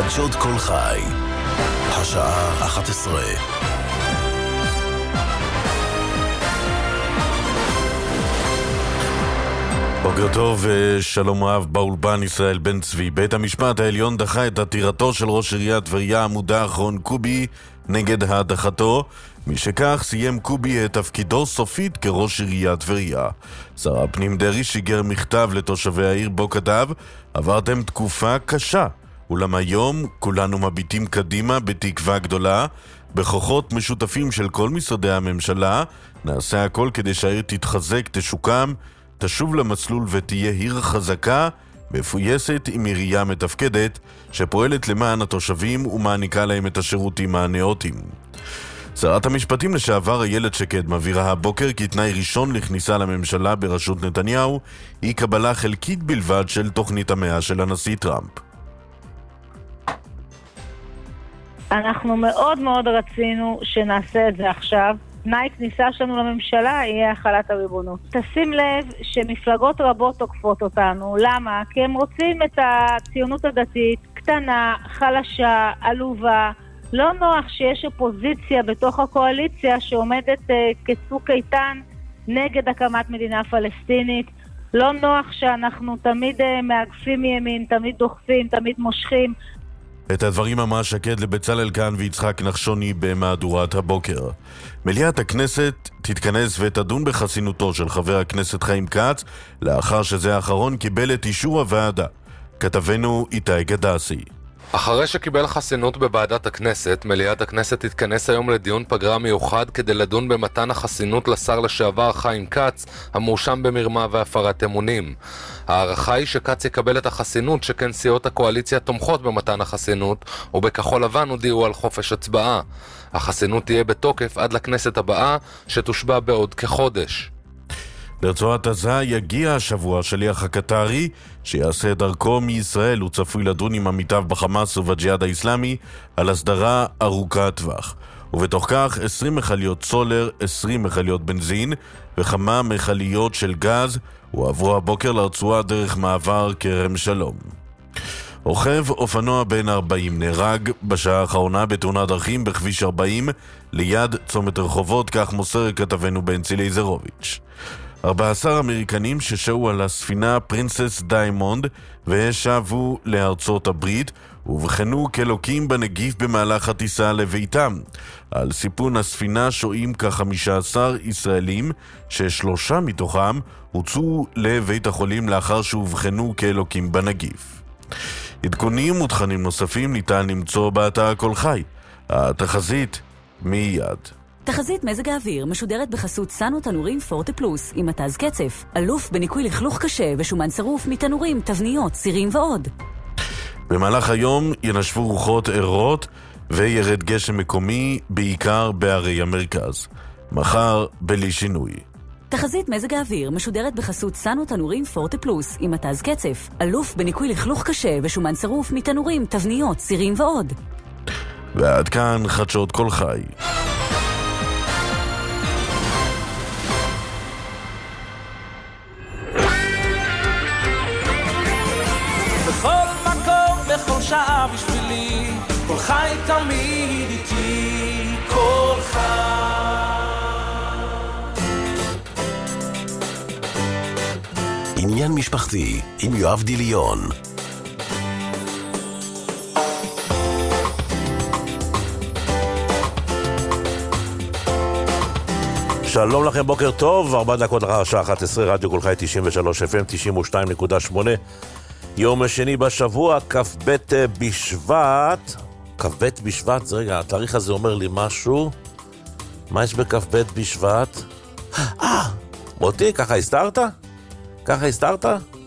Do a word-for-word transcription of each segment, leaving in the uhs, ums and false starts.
חדשות כל חי, השעה אחת עשרה. בוקר טוב ושלום רב. באולפן ישראל בן צבי. בית המשפט העליון דחה את עתירתו של ראש עיריית טבריה המודח רון קובי נגד הדחתו. משכך סיים קובי את תפקידו סופית כראש עיריית טבריה. שר הפנים דרעי שיגר מכתב לתושבי העיר בו כתב: עברתם תקופה קשה, אולם היום כולנו מביטים קדימה בתקווה גדולה. בכוחות משותפים של כל משרדי הממשלה נעשה הכל כדי שהעיר תתחזק, תשוקם, תשוב למסלול ותהיה עיר חזקה, מפויסת עם עירייה מתפקדת שפועלת למען התושבים ומעניקה להם את השירותים הנאותים. שרת המשפטים לשעבר איילת שקד מבהירה הבוקר כי תנאי ראשון לכניסה לממשלה בראשות נתניהו היא קבלה חלקית בלבד של תוכנית המאה של הנשיא טראמפ. אנחנו מאוד מאוד רצינו שנעשה את זה עכשיו. תנאי כניסה שלנו לממשלה יהיה החלת הריבונות. תשים לב שמפלגות רבות תוקפות אותנו. למה? כי הם רוצים את הציונות הדתית קטנה, חלשה, עלובה. לא נוח שיש אופוזיציה בתוך הקואליציה שעומדת uh, כצוק איתן נגד הקמת מדינה פלסטינית. לא נוח שאנחנו תמיד uh, מאגפים מימין, תמיד דוחפים, תמיד מושכים. את הדברים אמרה שקד לבצלאל כאן ויצחק נחשוני במהדורת הבוקר. מליאת הכנסת תתכנס ותדון בחסינותו של חבר הכנסת חיים כץ לאחר שזה האחרון קיבל את אישור הוועדה. כתבנו איתי גדסי. אחרי שקיבל חסינות בוועדת הכנסת, מליאת הכנסת תתכנס היום לדיון פגרה מיוחד כדי לדון במתן החסינות לשר לשעבר חיים כץ, המואשם במרמה והפרת אמונים. הערכה היא שכץ יקבל את החסינות, שכן סיעות הקואליציה תומכות במתן החסינות, ובכחול לבן הודיעו על חופש הצבעה. החסינות תהיה בתוקף עד לכנסת הבאה, שתושבע בעוד כחודש. לרצועת עזה יגיע השבוע שליח הקטרי שיעשה דרכו מישראל. הוא צפוי לדון עם עמיתיו בחמאס ובג'יהאד האסלאמי על הסדרה ארוכת טווח, ובתוך כך עשרים מכליות סולר, עשרים מכליות בנזין וכמה מכליות של גז הועברו הבוקר לרצועה דרך מעבר כרם שלום. רוכב אופנוע בן ארבעים נהרג בשעה האחרונה בתאונת דרכים בכביש ארבעים ליד צומת רחובות, כך מוסר כתבנו בנצי לייזרוביץ'. ארבעה עשר אמריקנים ששהו על הספינה פרינסס דיימונד ושבו לארצות הברית ובחנו כלוקים בנגיף במהלך הטיסה לביתם. על סיפון הספינה שוהים כ-חמישה עשר ישראלים ששלושה מתוכם הוצאו לבית החולים לאחר שהובחנו כלוקים בנגיף. עדכונים ותכנים נוספים ניתן למצוא באתר כל חי. התחזית מיד. תחזית מזג האוויר משודרת בחסות סנו תנורים פורטה פלוס עם מתז קצף, אלוף בניקוי לכלוך קשה ושומן שרוף מתנורים, תבניות, סירים ועוד. במהלך היום ינשבו רוחות ערות וירד גשם מקומי בעיקר בערי המרכז. מחר בלי שינוי. תחזית מזג האוויר משודרת בחסות סנו תנורים פורטה פלוס עם מתז קצף, אלוף בניקוי לכלוך קשה ושומן שרוף מתנורים, תבניות, סירים ועוד. ועד כאן חדשות כל חי. בכל שעה בשבילי, כל חי תמיד איתי, כל חי. עניין משפחתי עם יואב דיליון. שלום לכם, בוקר טוב, ארבע דקות אחר השעה אחת עשרה, רדיו כל חי תשעים ושלוש אף אם תשעים ושתיים נקודה שמונה. יום השני בשבוע, כ"ב בשבט. כ"ב בשבט, זה רגע, התאריך הזה אומר לי משהו. מה יש בכ"ב בשבט? אה, מוטי, ככה הסתרת? ככה הסתרת?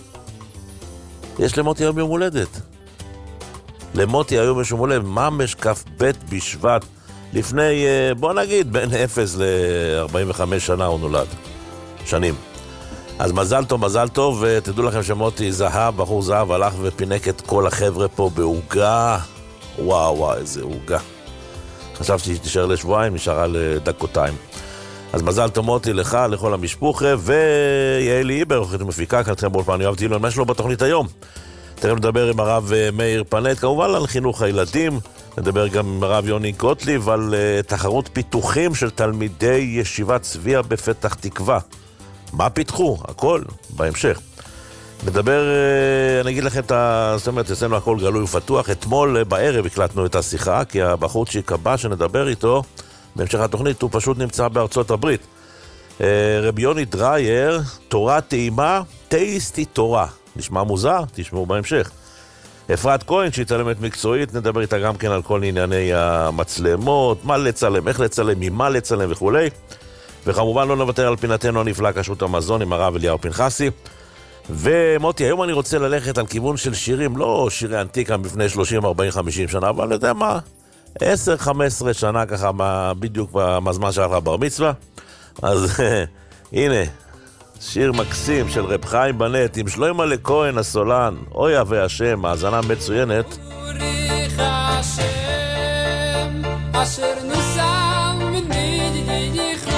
יש למוטי היום יום הולדת. למוטי היום יש יום הולדת, ממש כ"ב בשבט. לפני, בוא נגיד, בין אפס ל-ארבעים וחמש שנה הוא נולד. שנים. אז מזל טוב, מזל טוב, ותדעו לכם שמוטי זהב, בחור זהב, הלך ופינק את כל החבר'ה פה בהוגה. וואו וואו, איזה הוגה. חשבתי שתישאר לשבועיים, נשארה לדקותיים. אז מזל טוב מוטי לך, לכל המשפוחה, ויעלי איבר, אוכלת ומפיקה, כאן אתכם באולפן יואב דיליון. מה יש לו בתוכנית היום? תכף נדבר עם הרב מאיר פנט, כמובן על חינוך הילדים, נדבר גם עם הרב יוני גוטליב על uh, תחרות פיתוחים של תלמידי ישיבת צביה בפתח תקווה. מה פיתחו? הכל בהמשך. נדבר, uh, אני אגיד לכם את ה... זאת אומרת, אצלנו הכל גלוי ופתוח. אתמול uh, בערב הקלטנו את השיחה, כי הבחור שיקבע שנדבר איתו בהמשך התוכנית, הוא פשוט נמצא בארצות הברית. Uh, רבי יוני דרייר, תורה טעימה, טייסטי תורה. נשמע מוזר? תשמעו בהמשך. אפרת כהן, שהיא צלמת מקצועית, נדבר איתה גם כן על כל ענייני המצלמות, מה לצלם, איך לצלם, ממה לצלם וכו'. וכמובן לא נוותר על פינתנו הנפלא כשרות המזון עם הרב אליהו פנחסי. ומוטי, היום אני רוצה ללכת על כיוון של שירים, לא שירי אנטיקה מפני שלושים, ארבעים, חמישים שנה, אבל אתה יודע מה, עשר חמש עשרה שנה ככה, בדיוק בזמן שלך לבר מצווה. אז הנה, שיר מקסים של רב חיים בנט עם שלמה לכהן הסולן, אוי אבי השם, האזנה מצוינת. בורך השם אשר נוסם מנדידיכו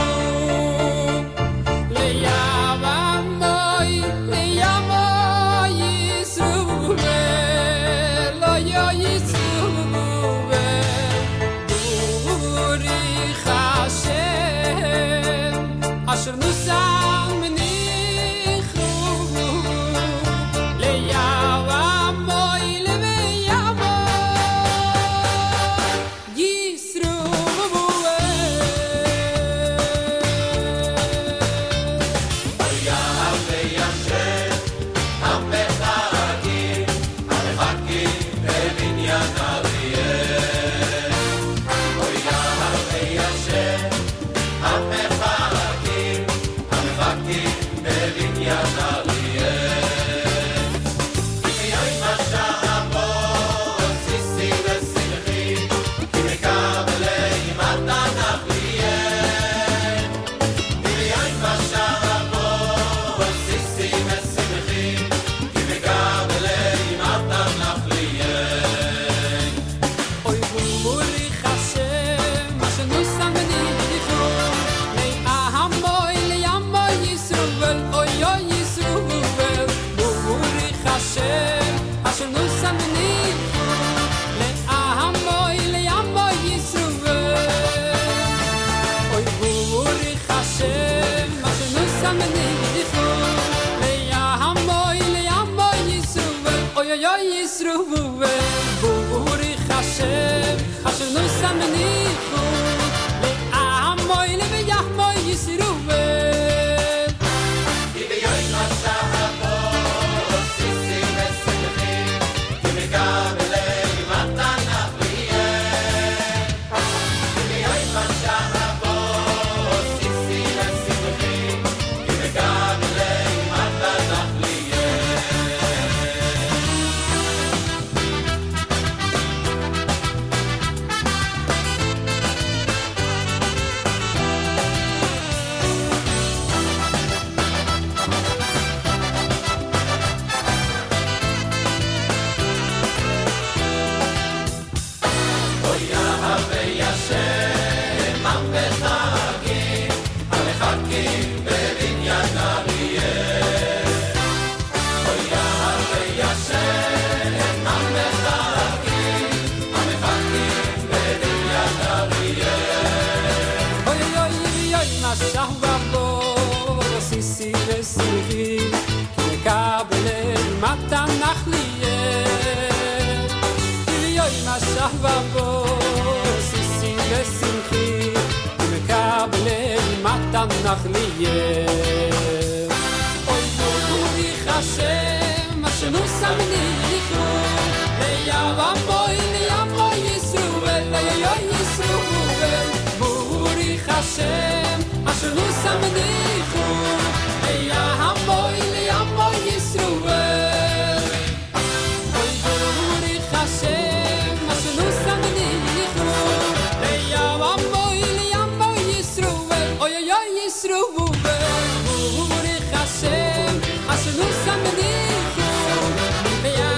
לימי לימי יסרוב לא יסרוב בורך השם אשר נוסם Hashem, Hashem, Hashem,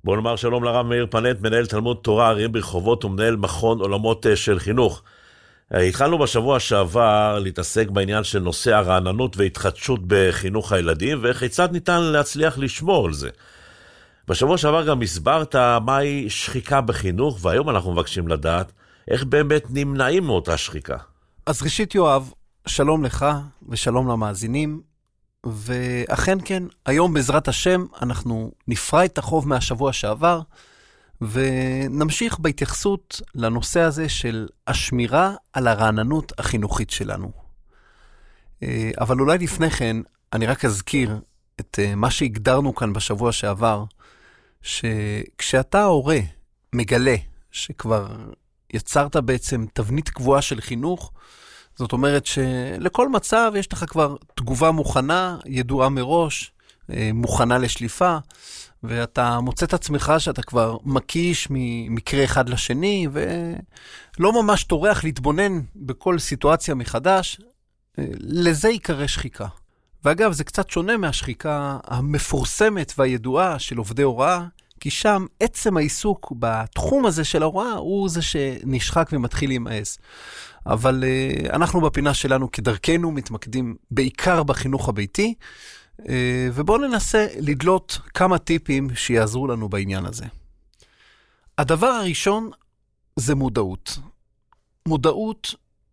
בואו נאמר שלום לרב מאיר פנט, מנהל תלמוד תורה ערים ברחובות ומנהל מכון עולמות של חינוך. התחלנו בשבוע שעבר להתעסק בעניין של נושא הרעננות והתחדשות בחינוך הילדים, וכיצד ניתן להצליח לשמור על זה. בשבוע שעבר גם הסברת מהי שחיקה בחינוך, והיום אנחנו מבקשים לדעת איך באמת נמנעים מאותה שחיקה. אז ראשית יואב, שלום לך ושלום למאזינים, ואכן כן, היום בעזרת השם אנחנו נפרע את החוב מהשבוע שעבר, ונמשיך בהתייחסות לנושא הזה של השמירה על הרעננות החינוכית שלנו. אבל אולי לפני כן, אני רק אזכיר את מה שהגדרנו כאן בשבוע שעבר, שכשאתה הורה מגלה שכבר יצרת בעצם תבנית קבועה של חינוך, זאת אומרת שלכל מצב יש לך כבר תגובה מוכנה, ידועה מראש, מוכנה לשליפה, ואתה מוצא את עצמך שאתה כבר מקיש ממקרה אחד לשני, ולא ממש תורח להתבונן בכל סיטואציה מחדש, לזה יקרא שחיקה. ואגב, זה קצת שונה מהשחיקה המפורסמת והידועה של עובדי הוראה, כי שם עצם העיסוק בתחום הזה של ההוראה הוא זה שנשחק ומתחיל להימאס. אבל uh, אנחנו בפינה שלנו כדרכנו מתמקדים בעיקר בחינוך הביתי, uh, ובואו ננסה לדלות כמה טיפים שיעזרו לנו בעניין הזה. הדבר הראשון זה מודעות. מודעות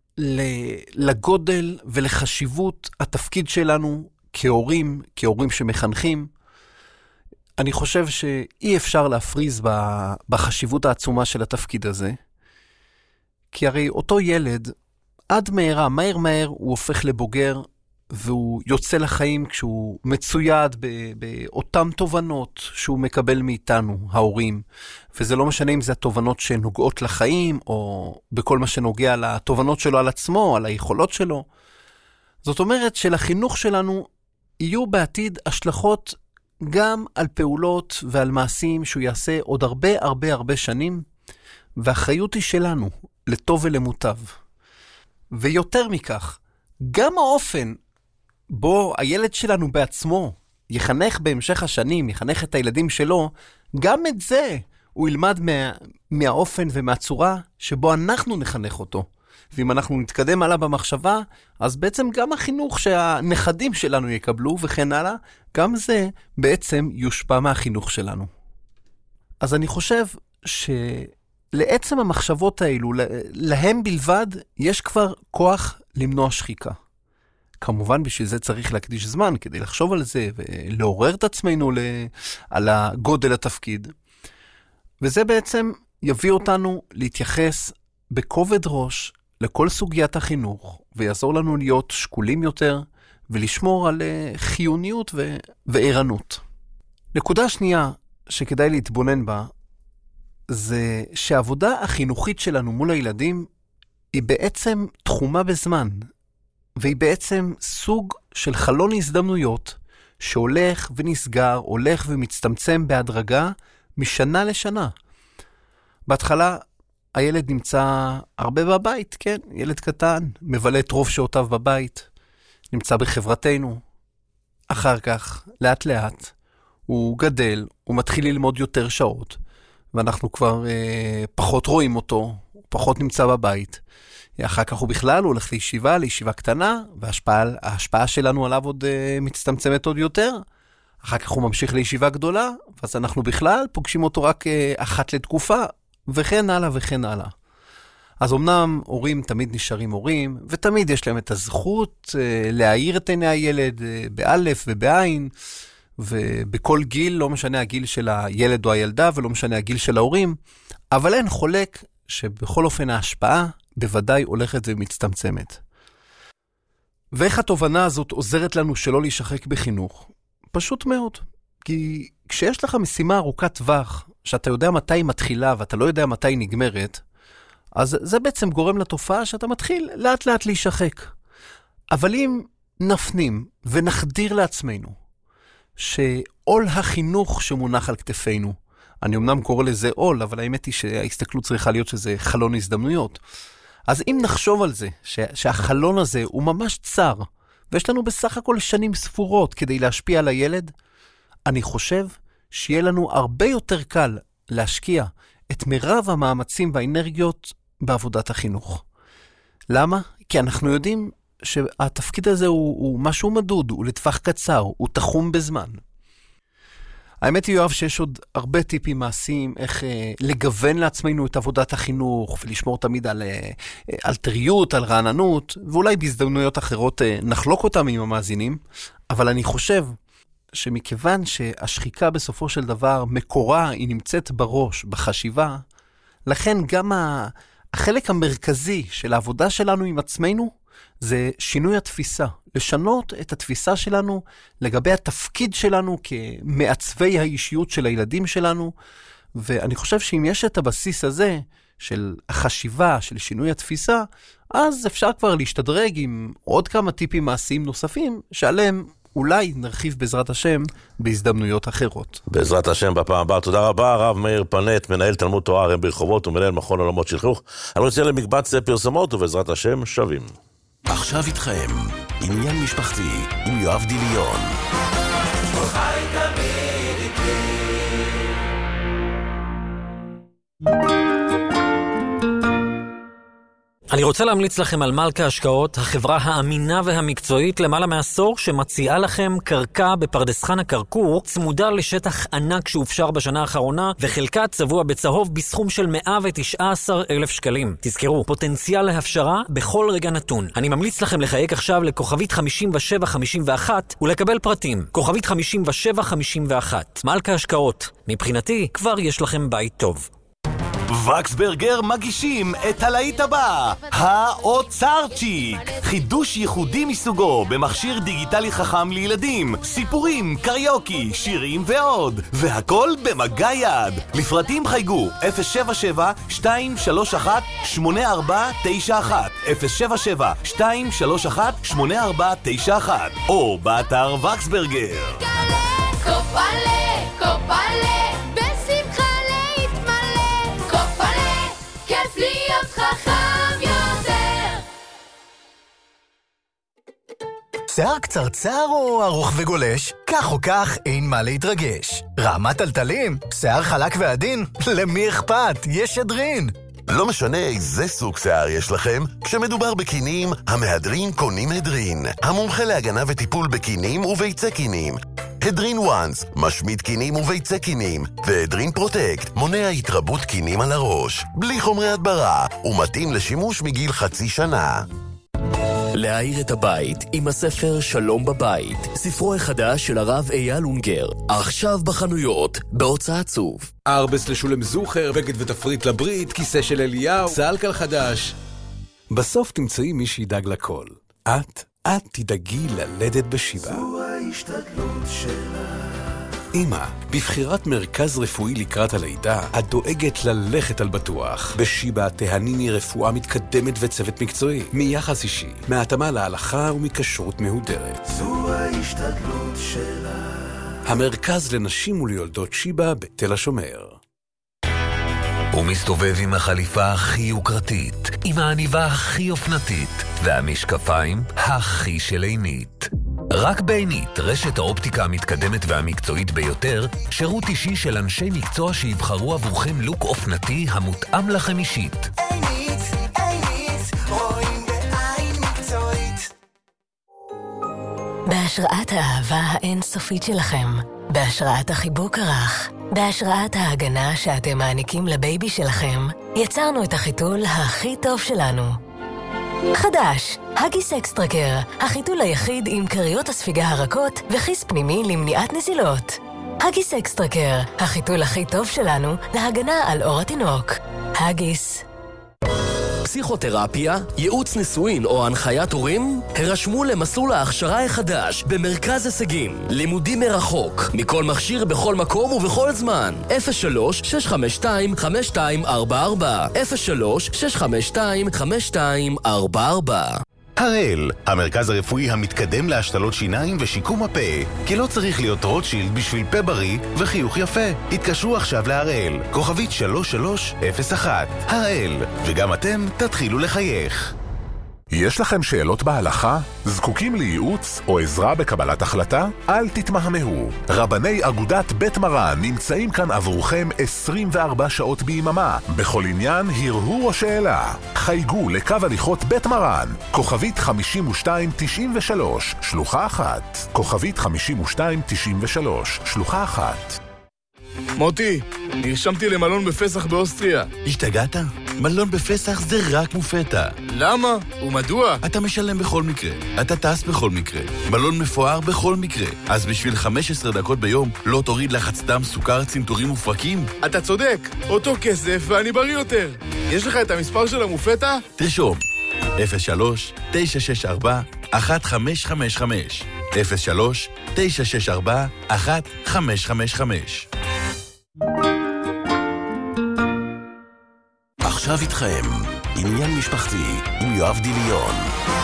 לגודל ולחשיבות התפקיד שלנו כהורים, כהורים שמחנכים. אני חושב שאי אפשר להפריז בחשיבות העצומה של התפקיד הזה, כי הרי אותו ילד, עד מהרה, מהר מהר, הוא הופך לבוגר, והוא יוצא לחיים כשהוא מצויד באותן תובנות שהוא מקבל מאיתנו, ההורים. וזה לא משנה אם זה התובנות שנוגעות לחיים, או בכל מה שנוגע לתובנות שלו על עצמו, על היכולות שלו. זאת אומרת שלחינוך שלנו יהיו בעתיד השלכות גם על פעולות ועל מעשים שהוא יעשה עוד הרבה הרבה הרבה שנים, והאחריות היא שלנו, לטוב ולמוטב. ויותר מכך, גם האופן בו הילד שלנו בעצמו יחנך בהמשך השנים, יחנך את הילדים שלו, גם את זה הוא ילמד מה, מהאופן ומהצורה שבו אנחנו נחנך אותו. ואם אנחנו נתקדם הלאה במחשבה, אז בעצם גם החינוך שהנכדים שלנו יקבלו וכן הלאה, גם זה בעצם יושפע מהחינוך שלנו. אז אני חושב שלעצם המחשבות האלו, להם בלבד, יש כבר כוח למנוע שחיקה. כמובן בשביל זה צריך להקדיש זמן כדי לחשוב על זה ולעורר את עצמנו על הגודל התפקיד. וזה בעצם יביא אותנו להתייחס בכובד ראש לכל סוגיית החינוך, ויעזור לנו להיות שקולים יותר ולשמור על חיוניות ו- וערנות. נקודה שנייה שכדאי להתבונן בה, זה שהעבודה החינוכית שלנו מול הילדים היא בעצם תחומה בזמן, והיא בעצם סוג של חלון הזדמנויות שהולך ונסגר, הולך ומצטמצם בהדרגה משנה לשנה. בהתחלה הילד נמצא הרבה בבית, כן? ילד קטן, מבלה את רוב שעותיו בבית, נמצא בחברתנו. אחר כך, לאט לאט, הוא גדל, הוא מתחיל ללמוד יותר שעות, ואנחנו כבר אה, פחות רואים אותו, הוא פחות נמצא בבית. אחר כך הוא בכלל הולך לישיבה, לישיבה קטנה, וההשפעה שלנו עליו עוד uh, מצטמצמת עוד יותר. אחר כך הוא ממשיך לישיבה גדולה, ואז אנחנו בכלל פוגשים אותו רק uh, אחת לתקופה, וכן הלאה וכן הלאה. אז אמנם הורים תמיד נשארים הורים, ותמיד יש להם את הזכות uh, להאיר את עיני הילד uh, באלף ובעין, ובכל גיל, לא משנה הגיל של הילד או הילדה, ולא משנה הגיל של ההורים, אבל אין חולק שבכל אופן ההשפעה בוודאי הולכת ומצטמצמת. ואיך התובנה הזאת עוזרת לנו שלא להישחק בחינוך? פשוט מאוד. כי כשיש לך משימה ארוכת טווח, שאתה יודע מתי היא מתחילה ואתה לא יודע מתי היא נגמרת, אז זה בעצם גורם לתופעה שאתה מתחיל לאט לאט להישחק. אבל אם נפנים ונחדיר לעצמנו שעול החינוך שמונח על כתפינו, אני אמנם קורא לזה עול, אבל האמת היא שההסתכלות צריכה להיות שזה חלון הזדמנויות. אז אם נחשוב על זה, שהחלון הזה הוא ממש צר, ויש לנו בסך הכל שנים ספורות כדי להשפיע על הילד, אני חושב שיהיה לנו הרבה יותר קל להשקיע את מירב המאמצים והאנרגיות בעבודת החינוך. למה? כי אנחנו יודעים שהתפקיד הזה הוא, הוא משהו מדוד, הוא לטווח קצר, הוא תחום בזמן. האמת היא, יואב, שיש עוד הרבה טיפים מעשיים איך אה, לגוון לעצמנו את עבודת החינוך ולשמור תמיד על, אה, על טריות, על רעננות, ואולי בהזדמנויות אחרות אה, נחלוק אותם עם המאזינים, אבל אני חושב שמכיוון שהשחיקה בסופו של דבר מקורה, היא נמצאת בראש, בחשיבה, לכן גם ה, החלק המרכזי של העבודה שלנו עם עצמנו, זה שינוי התפיסה, לשנות את התפיסה שלנו לגבי התפקיד שלנו כמעצבי האישיות של הילדים שלנו, ואני חושב שאם יש את הבסיס הזה של החשיבה, של שינוי התפיסה, אז אפשר כבר להשתדרג עם עוד כמה טיפים מעשיים נוספים, שעליהם אולי נרחיב בעזרת השם בהזדמנויות אחרות. בעזרת השם בפעם הבאה. תודה רבה, הרב מאיר פנט, מנהל תלמוד תורה רם ברחובות ומנהל מכון עולמות של חינוך. אני רוצה למקבץ פרסומות ובעזרת השם שווים. עכשיו איתכם, עניין משפחתי עם יואב דיליון. חי תמיד איתי. אני רוצה להמליץ לכם על מלכה השקעות, החברה האמינה והמקצועית למעלה מעשור שמציעה לכם קרקע בפרדס חנה כרכור, צמודה לשטח ענק שהופשר בשנה האחרונה, וחלקה צבוע בצהוב בסכום של מאה ותשע עשרה אלף שקלים. תזכרו, פוטנציאל להפשרה בכל רגע נתון. אני ממליץ לכם לחייק עכשיו לכוכבית חמישים ושבע חמישים ואחת ולקבל פרטים. כוכבית חמישים ושבע חמישים ואחת. מלכה השקעות. מבחינתי, כבר יש לכם בית טוב. וקסברגר מגישים את הלהיט הבא, האוצרצ'יק, חידוש ייחודי מסוגו במכשיר דיגיטלי חכם לילדים, סיפורים, קריוקי, שירים ועוד, והכל במגע יד. לפרטים חייגו אפס שבע שבע שתיים שלוש אחת שמונה ארבע תשע אחת, אפס שבע שבע שתיים שלוש אחת שמונה ארבע תשע אחת, או באתר וקסברגר. קופלה, קופלה, בשמחה להתמלא, קופלה, כיף להיות חכם יותר. שיער קצרצר או ארוך וגולש? כך או כך אין מה להתרגש. רעמת טלטלים? שיער חלק ועדין? למי אכפת? יש שדרין. לא משנה איזה סוג שיער יש לכם, כשמדובר בקינים, המהדרין קונים הדרין. המומחה להגנה וטיפול בקינים וביצי קינים. הדרין וואנס, משמיד קינים וביצי קינים, והדרין פרוטקט, מונע התרבות קינים על הראש, בלי חומרי הדברה, ומתאים לשימוש מגיל חצי שנה. להאיר את הבית עם הספר שלום בבית, ספרו החדש של הרב אייל אונגר, עכשיו בחנויות, בהוצאת צוף. ארבס לשולם זוכר, בגד ותפריט לברית, כיסא של אליהו, סלקל חדש. בסוף תמצאי מי שידאג לכל. את, את תדאגי ללדת בשיבה. זו ההשתדלות שלה. אמא, בבחירת מרכז רפואי לקראת הלידה, את דואגת ללכת על בטוח. בשיבה תהניני רפואה מתקדמת וצוות מקצועי, מיחס אישי, מהתאמה להלכה ומכשרות מהודרת. זו ההשתדלות שלה. המרכז לנשים וליולדות שיבה בתל השומר. הוא מסתובב עם החליפה הכי יוקרתית, עם העניבה הכי אופנתית, והמשקפיים הכי של עינית. רק בעינית, רשת האופטיקה המתקדמת והמקצועית ביותר, שירות אישי של אנשי מקצוע שיבחרו עבורכם לוק אופנתי המותאם לכם אישית. עינית, עינית, רואים בעין מקצועית. בהשראת האהבה האינסופית שלכם, בהשראת החיבוק הרך, בהשראת ההגנה שאתם מעניקים לבייבי שלכם, יצרנו את החיתול הכי טוב שלנו. חדש, הגיס אקסטרקר, החיתול היחיד עם קריות הספיגה הרכות וכיס פנימי למניעת נזילות. הגיס אקסטרקר, החיתול הכי טוב שלנו להגנה על אור התינוק. הגיס. פסיכותרפיה, ייעוץ נישואין או הנחיית הורים? הרשמו למסלול ההכשרה החדש במרכז הישגים. לימודים מרחוק, מכל מכשיר בכל מקום ובכל זמן. אפס שלוש שש חמש שתיים חמש שתיים ארבע ארבע אפס שלוש שש חמש שתיים חמש שתיים ארבע ארבע. הראל, המרכז הרפואי המתקדם להשתלות שיניים ושיקום הפה. כי לא צריך להיות רוטשילד בשביל פה בריא וחיוך יפה. התקשרו עכשיו להראל, כוכבית שלוש שלוש אפס אחת. הראל, וגם אתם תתחילו לחייך. יש לכם שאלות בהלכה? זקוקים לייעוץ או עזרה בקבלת החלטה? אל תתמהמהו. רבני אגודת בית מרן נמצאים כאן עבורכם עשרים וארבע שעות ביממה. בכל עניין, הרהור או שאלה. חייגו לקו הליכות בית מרן, כוכבית חמישים ושתיים תשעים ושלוש, שלוחה אחת. כוכבית חמישים ושתיים תשעים ושלוש, שלוחה אחת. מוטי, נרשמתי למלון בפסח באוסטריה. השתגעת? מלון בפסח זה רק מופתע. למה? ומדוע? אתה משלם בכל מקרה, אתה טס בכל מקרה, מלון מפואר בכל מקרה. אז בשביל חמש עשרה דקות ביום לא תוריד לחץ דם, סוכר, צנתורים ופרקים? אתה צודק, אותו כסף ואני בריא יותר. יש לך את המספר של המופתע? תרשום, אפס שלוש תשע שש ארבע אחת חמש חמש חמש, אפס שלוש תשע שש ארבע אחת חמש חמש חמש. עכשיו איתכם, עניין משפחתי עם יואב דיליון.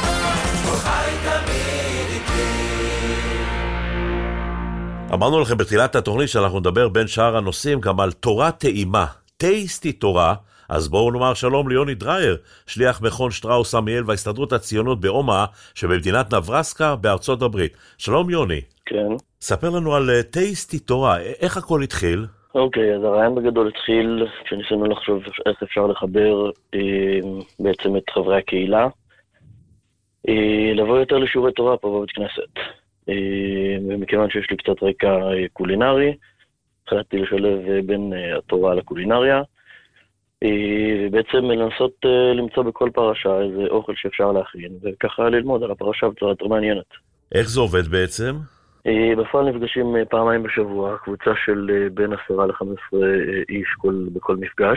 אמרנו לכם בתחילת התוכנית שאנחנו נדבר בין שאר הנושאים גם על תורה טעימה, טייסטי תורה. אז בואו נאמר שלום ליוני דרייר, שליח מכון שטראוס עמיאל וההסתדרות הציונות באומה שבמדינת נברסקה בארצות הברית. שלום יוני. כן. ספר לנו על טייסטי תורה, איך הכל התחיל? אוקיי, אז הרעיון בגדול התחיל כשניסינו לחשוב איך אפשר לחבר אה, בעצם את חברי הקהילה, אה, לבוא יותר לשיעורי תורה פה בבית כנסת. אה, ומכיוון שיש לי קצת רקע אה, קולינרי, החלטתי לשלב אה, בין אה, התורה לקולינריה, אה, ובעצם לנסות אה, למצוא בכל פרשה איזה אוכל שאפשר להכין, וככה ללמוד על הפרשה בצורה יותר מעניינת. איך זה עובד בעצם? בפועל נפגשים פעמיים בשבוע, קבוצה של בין עשרה לחמש עשרה איש כל, בכל מפגש,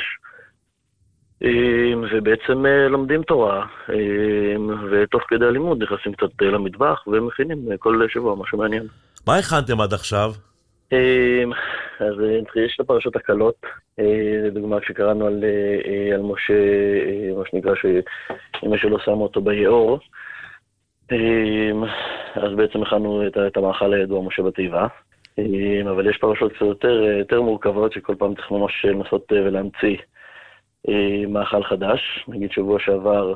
ובעצם לומדים תורה, ותוך כדי הלימוד נכנסים קצת למטבח ומכינים כל שבוע משהו מעניין. מה הכנתם עד עכשיו? אז יש את הפרשות הקלות, לדוגמה כשקראנו על, על משה, מה שנקרא שאמא שלו שמה אותו ביעור, אז בעצם הכנו את המאכל הידוע משה בתיבה, אבל יש פרשות קצת יותר, יותר מורכבות שכל פעם צריך ממש לנסות ולהמציא מאכל חדש. נגיד שבוע שעבר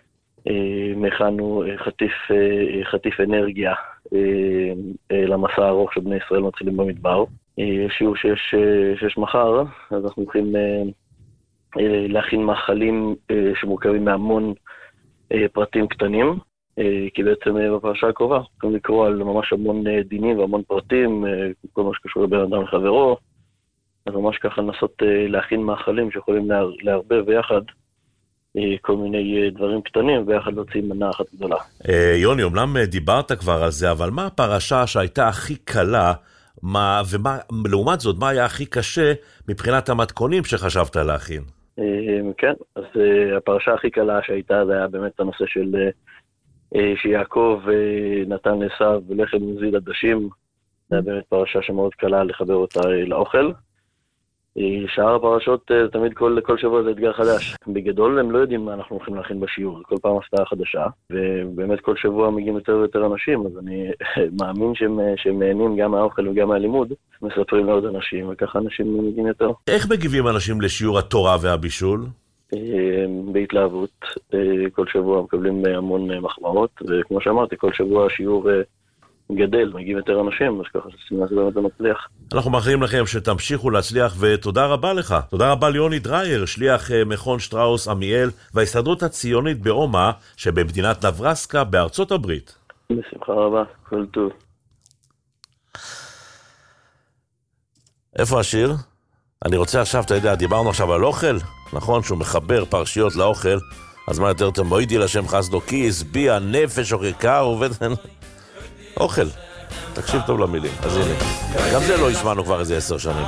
הכנו חטיף, חטיף אנרגיה למסע הארוך שבני ישראל מתחילים במדבר. שיעור שיש, שיש מחר, אז אנחנו הולכים להכין מאכלים שמורכבים מהמון פרטים קטנים, כי בעצם בפרשה הקרובה יכולים לקרוא על ממש המון דינים והמון פרטים, כל מה שקשור לבן אדם לחברו, אז ממש ככה לנסות להכין מאכלים שיכולים להרבב ביחד כל מיני דברים קטנים, ויחד להוציא מנה אחת גדולה. יוני, אומנם דיברת כבר על זה, אבל מה הפרשה שהייתה הכי קלה, מה, ומה, לעומת זאת, מה היה הכי קשה מבחינת המתכונים שחשבת להכין? כן, אז הפרשה הכי קלה שהייתה, זה היה באמת הנושא של שיעקב נתן לעשיו לחם נזיד עדשים. זה היה באמת פרשה שמאוד קלה לחבר אותה לאוכל. שאר הפרשות, תמיד כל, כל שבוע זה אתגר חדש. בגדול הם לא יודעים מה אנחנו הולכים להכין בשיעור, כל פעם הפתעה חדשה, ובאמת כל שבוע מגיעים יותר ויותר אנשים, אז אני מאמין שהם, שהם נהנים גם מהאוכל וגם מהלימוד, מספרים לעוד אנשים, וככה אנשים מגיעים יותר. איך מגיבים אנשים לשיעור התורה והבישול? בהתלהבות. כל שבוע מקבלים המון מחמאות, וכמו שאמרתי, כל שבוע השיעור גדל, מגיעים יותר אנשים, אז ככה שסימן זה באמת מצליח. אנחנו מאחלים לכם שתמשיכו להצליח, ותודה רבה לך. תודה רבה ליוני דרייר, שליח מכון שטראוס עמיאל וההסתדרות הציונית באומה שבמדינת נברסקה בארצות הברית. בשמחה רבה, כל טוב. איפה השיר? אני רוצה עכשיו, אתה יודע, דיברנו עכשיו על אוכל, נכון? שהוא מחבר פרשיות לאוכל, אז מה יותר אתם מוידי לשם חסדו כי הסביע נפש אוכקה עובד... אוכל, תקשיב טוב למילים, אז הנה, גם זה לא ישמענו כבר איזה עשר שנים.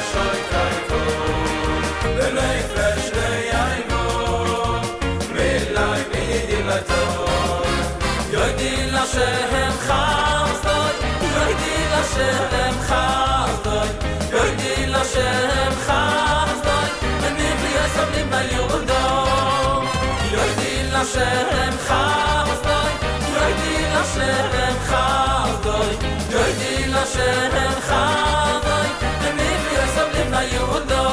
Nefesh le yayvo, לשם חסדוי, יוידי לשם חסדוי, וניבי הסבלים ביהודו. יוידי לשם חסדוי, יוידי לשם חסדוי, יוידי לשם חסדוי, וניבי הסבלים ביהודו.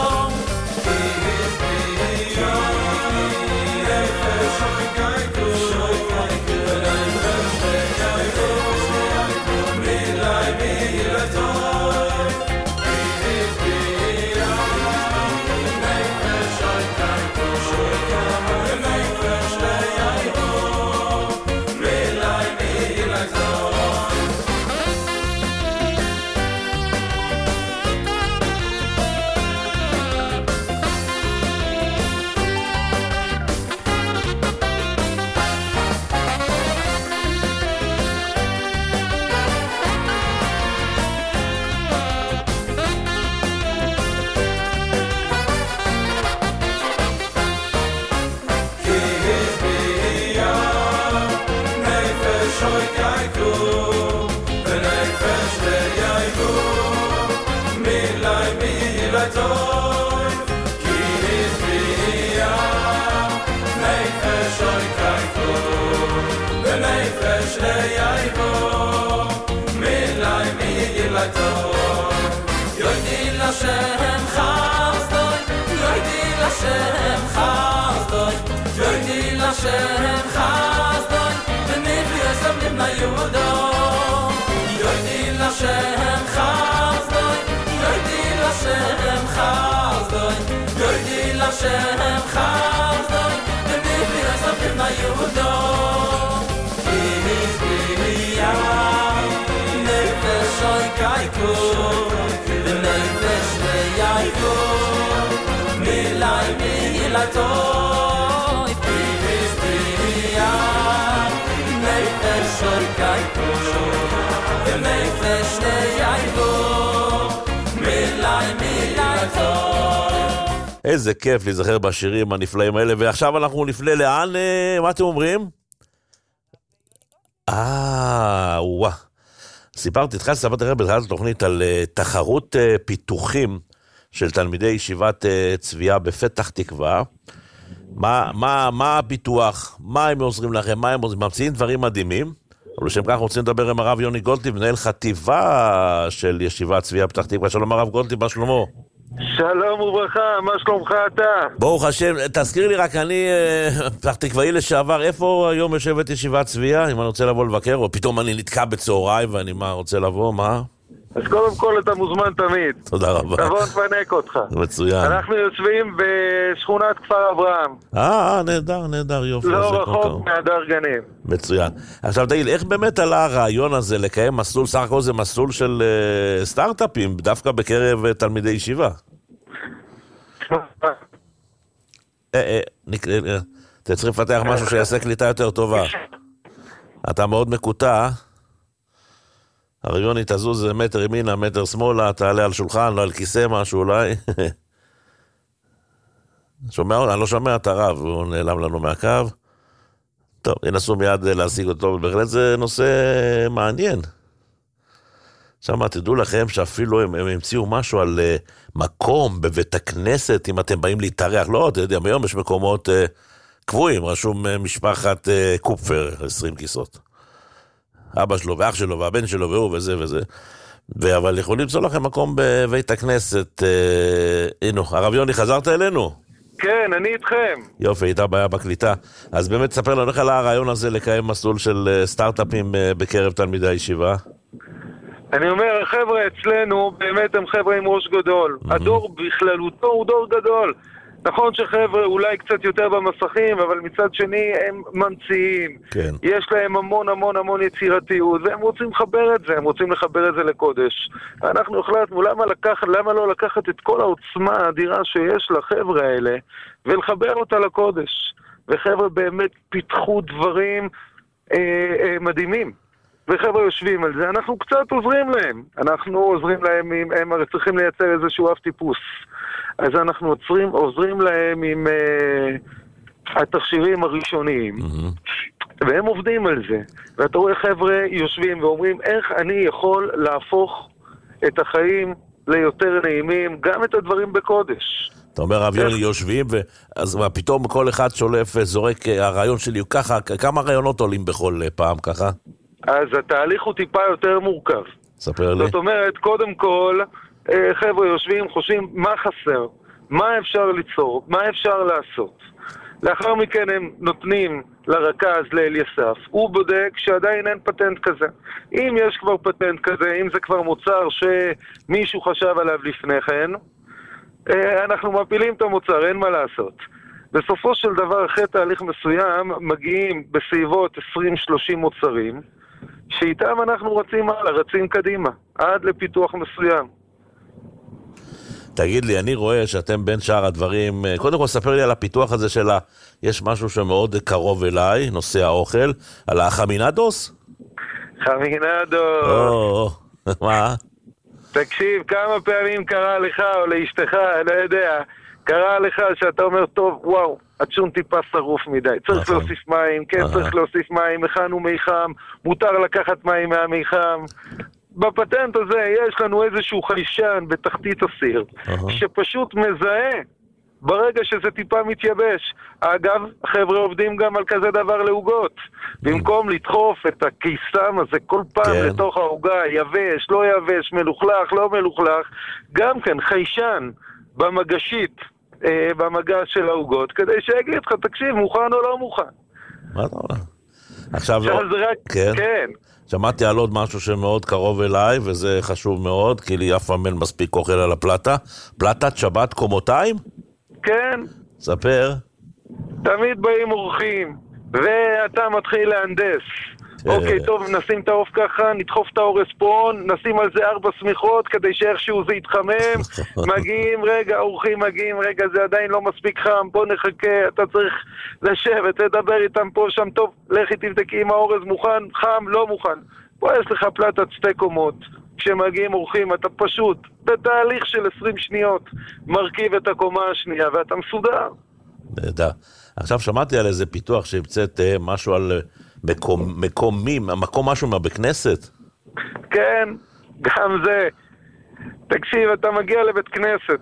לשם חסדוי, יוידי לשם חסדוי, יוידי לשם חסדוי, וניבי הסבלים ליהודו. יוידי לשם חסדוי, יוידי לשם חסדוי, יוידי לשם חסדוי, וניבי הסבלים ליהודו. איזביה נפש אוי קייקו, ונפש וייקו, מילי מילתו. איזביה נפש אוי קייקו, ונפש וייקו, מילי מילתו. איזה כיף להיזכר בשירים הנפלאים האלה. ועכשיו אנחנו נפנה לאן, מה אתם אומרים? אה, וואה. סיפרתי, התחלתי לספר תראה בתחילת התוכנית על uh, תחרות uh, פיתוחים של תלמידי ישיבת uh, צביה בפתח תקווה. מה, מה, מה הפיתוח? מה הם עוזרים לכם? מה הם עוזרים? ממציאים דברים מדהימים. אבל לשם כך רוצים לדבר עם הרב יוני גולדטיב, מנהל חטיבה של ישיבת צביה בפתח תקווה. שלום הרב גולדטיב, מה שלמה? שלום וברכה, מה שלומך אתה? ברוך השם, תזכיר לי רק, אני פתח תקוואי לשעבר, איפה היום יושבת ישיבת צביה, אם אני רוצה לבוא לבקר, או פתאום אני נתקע בצהריים ואני מה, רוצה לבוא, מה? אז קודם כל אתה מוזמן תמיד. תודה רבה. תבוא נפנק אותך. מצוין. אנחנו יושבים בשכונת כפר אברהם. אה, נהדר, נהדר, יופי. לא רחוק מהדר גנים. מצוין. עכשיו תגיד, איך באמת עלה הרעיון הזה לקיים מסלול, סך הכל זה מסלול של uh, סטארט-אפים, דווקא בקרב uh, תלמידי ישיבה? אתה צריך לפתח משהו שיעשה קליטה יותר טובה. אתה מאוד מקוטע. הרב יוני, תזוז מטר ימינה, מטר שמאלה, תעלה על שולחן, לא על כיסא משהו אולי. שומע? אני לא שומע את הרב, הוא נעלם לנו מהקו. טוב, ינסו מיד להשיג אותו, בהחלט זה נושא מעניין. עכשיו, תדעו לכם שאפילו הם, הם המציאו משהו על uh, מקום בבית הכנסת, אם אתם באים להתארח, לא, אתה יודע, היום יש מקומות uh, קבועים, רשום uh, משפחת uh, קופפר, עשרים כיסות. אבא שלו ואח שלו והבן שלו והוא וזה וזה. ו- אבל יכולים למצוא לכם מקום בבית הכנסת. Uh, הנה, הרב יוני, חזרת אלינו? כן, אני איתכם. יופי, הייתה בעיה בקליטה. אז באמת תספר לנו איך על הרעיון הזה לקיים מסלול של uh, סטארט-אפים uh, בקרב תלמידי הישיבה. אני אומר, החבר'ה אצלנו באמת הם חבר'ה עם ראש גדול. Mm-hmm. הדור בכללותו הוא דור גדול. נכון שחבר'ה אולי קצת יותר במסכים, אבל מצד שני הם ממציאים. כן. יש להם המון המון המון יצירתיות, והם רוצים לחבר את זה, הם רוצים לחבר את זה לקודש. אנחנו החלטנו, למה, לקח, למה לא לקחת את כל העוצמה האדירה שיש לחבר'ה האלה, ולחבר אותה לקודש. וחבר'ה באמת פיתחו דברים אה, אה, מדהימים. וחבר'ה יושבים על זה, אנחנו קצת עוזרים להם. אנחנו עוזרים להם, עם, הם הרי צריכים לייצר איזשהו אף טיפוס. אז אנחנו עוזרים, עוזרים להם עם uh, התכשירים הראשוניים. Mm-hmm. והם עובדים על זה. ואתה רואה חבר'ה יושבים ואומרים, איך אני יכול להפוך את החיים ליותר נעימים, גם את הדברים בקודש. אתה אומר, רב יוני, יושבים, אז פתאום כל אחד שולף וזורק, הרעיון שלי הוא ככה, כמה רעיונות עולים בכל פעם ככה? אז התהליך הוא טיפה יותר מורכב. ספר לי. זאת אומרת, קודם כל, חבר'ה יושבים, חושבים מה חסר, מה אפשר ליצור, מה אפשר לעשות. לאחר מכן הם נותנים לרכז לאליסף, הוא בודק שעדיין אין פטנט כזה. אם יש כבר פטנט כזה, אם זה כבר מוצר שמישהו חשב עליו לפני כן, אנחנו מפילים את המוצר, אין מה לעשות. בסופו של דבר, אחרי תהליך מסוים, מגיעים בסביבות עשרים שלושים מוצרים, שאיתם אנחנו רצים הלאה, רצים קדימה, עד לפיתוח מסוים. תגיד לי, אני רואה שאתם בין שאר הדברים, קודם כל ספר לי על הפיתוח הזה שלה, יש משהו שמאוד קרוב אליי, נושא האוכל, על החמינדוס? חמינדוס. או, מה? תקשיב, כמה פעמים קרה לך או לאשתך, לא יודע, קרה לך שאתה אומר, טוב, וואו, הצ'ון טיפה שרוף מדי, צריך להוסיף מים, כן, צריך להוסיף מים, הכנו מי חם, מותר לקחת מים מהמי חם. בפטנט הזה יש לנו איזשהו חיישן בתחתית הסיר, שפשוט מזהה ברגע שזה טיפה מתייבש. אגב, החבר'ה עובדים גם על כזה דבר לעוגות. במקום לדחוף את הקיסם הזה כל פעם לתוך העוגה, יבש, לא יבש, מלוכלך, לא מלוכלך, גם כן חיישן במגשית, אה, במגש של העוגות, כדי שיגיד לך, תקשיב, מוכן או לא מוכן. מה אתה אומר? עכשיו, עכשיו זה רק, כן. כן. שמעתי על עוד משהו שמאוד קרוב אליי, וזה חשוב מאוד, כי לי אף פעם אין מספיק אוכל על הפלטה. פלטת שבת קומותיים? כן. ספר. תמיד באים אורחים, ואתה מתחיל להנדס. אוקיי, טוב, נשים את העוף ככה, נדחוף את האורס פה, נשים על זה ארבע סמיכות, כדי שאיכשהו זה יתחמם. מגיעים, רגע, אורחים מגיעים, רגע, זה עדיין לא מספיק חם, בוא נחכה, אתה צריך לשבת, לדבר איתם פה, שם, טוב, לכי תבדקי אם האורס מוכן, חם, לא מוכן. פה יש לך פלטת שתי קומות. כשמגיעים אורחים, אתה פשוט, בתהליך של עשרים שניות, מרכיב את הקומה השנייה, ואתה מסודר. נהדר. עכשיו שמעתי על איזה פיתוח שהמצאת משהו על מקום, מקומים, המקום משהו מהבכנסת? כן, גם זה. תקשיב, אתה מגיע לבית כנסת,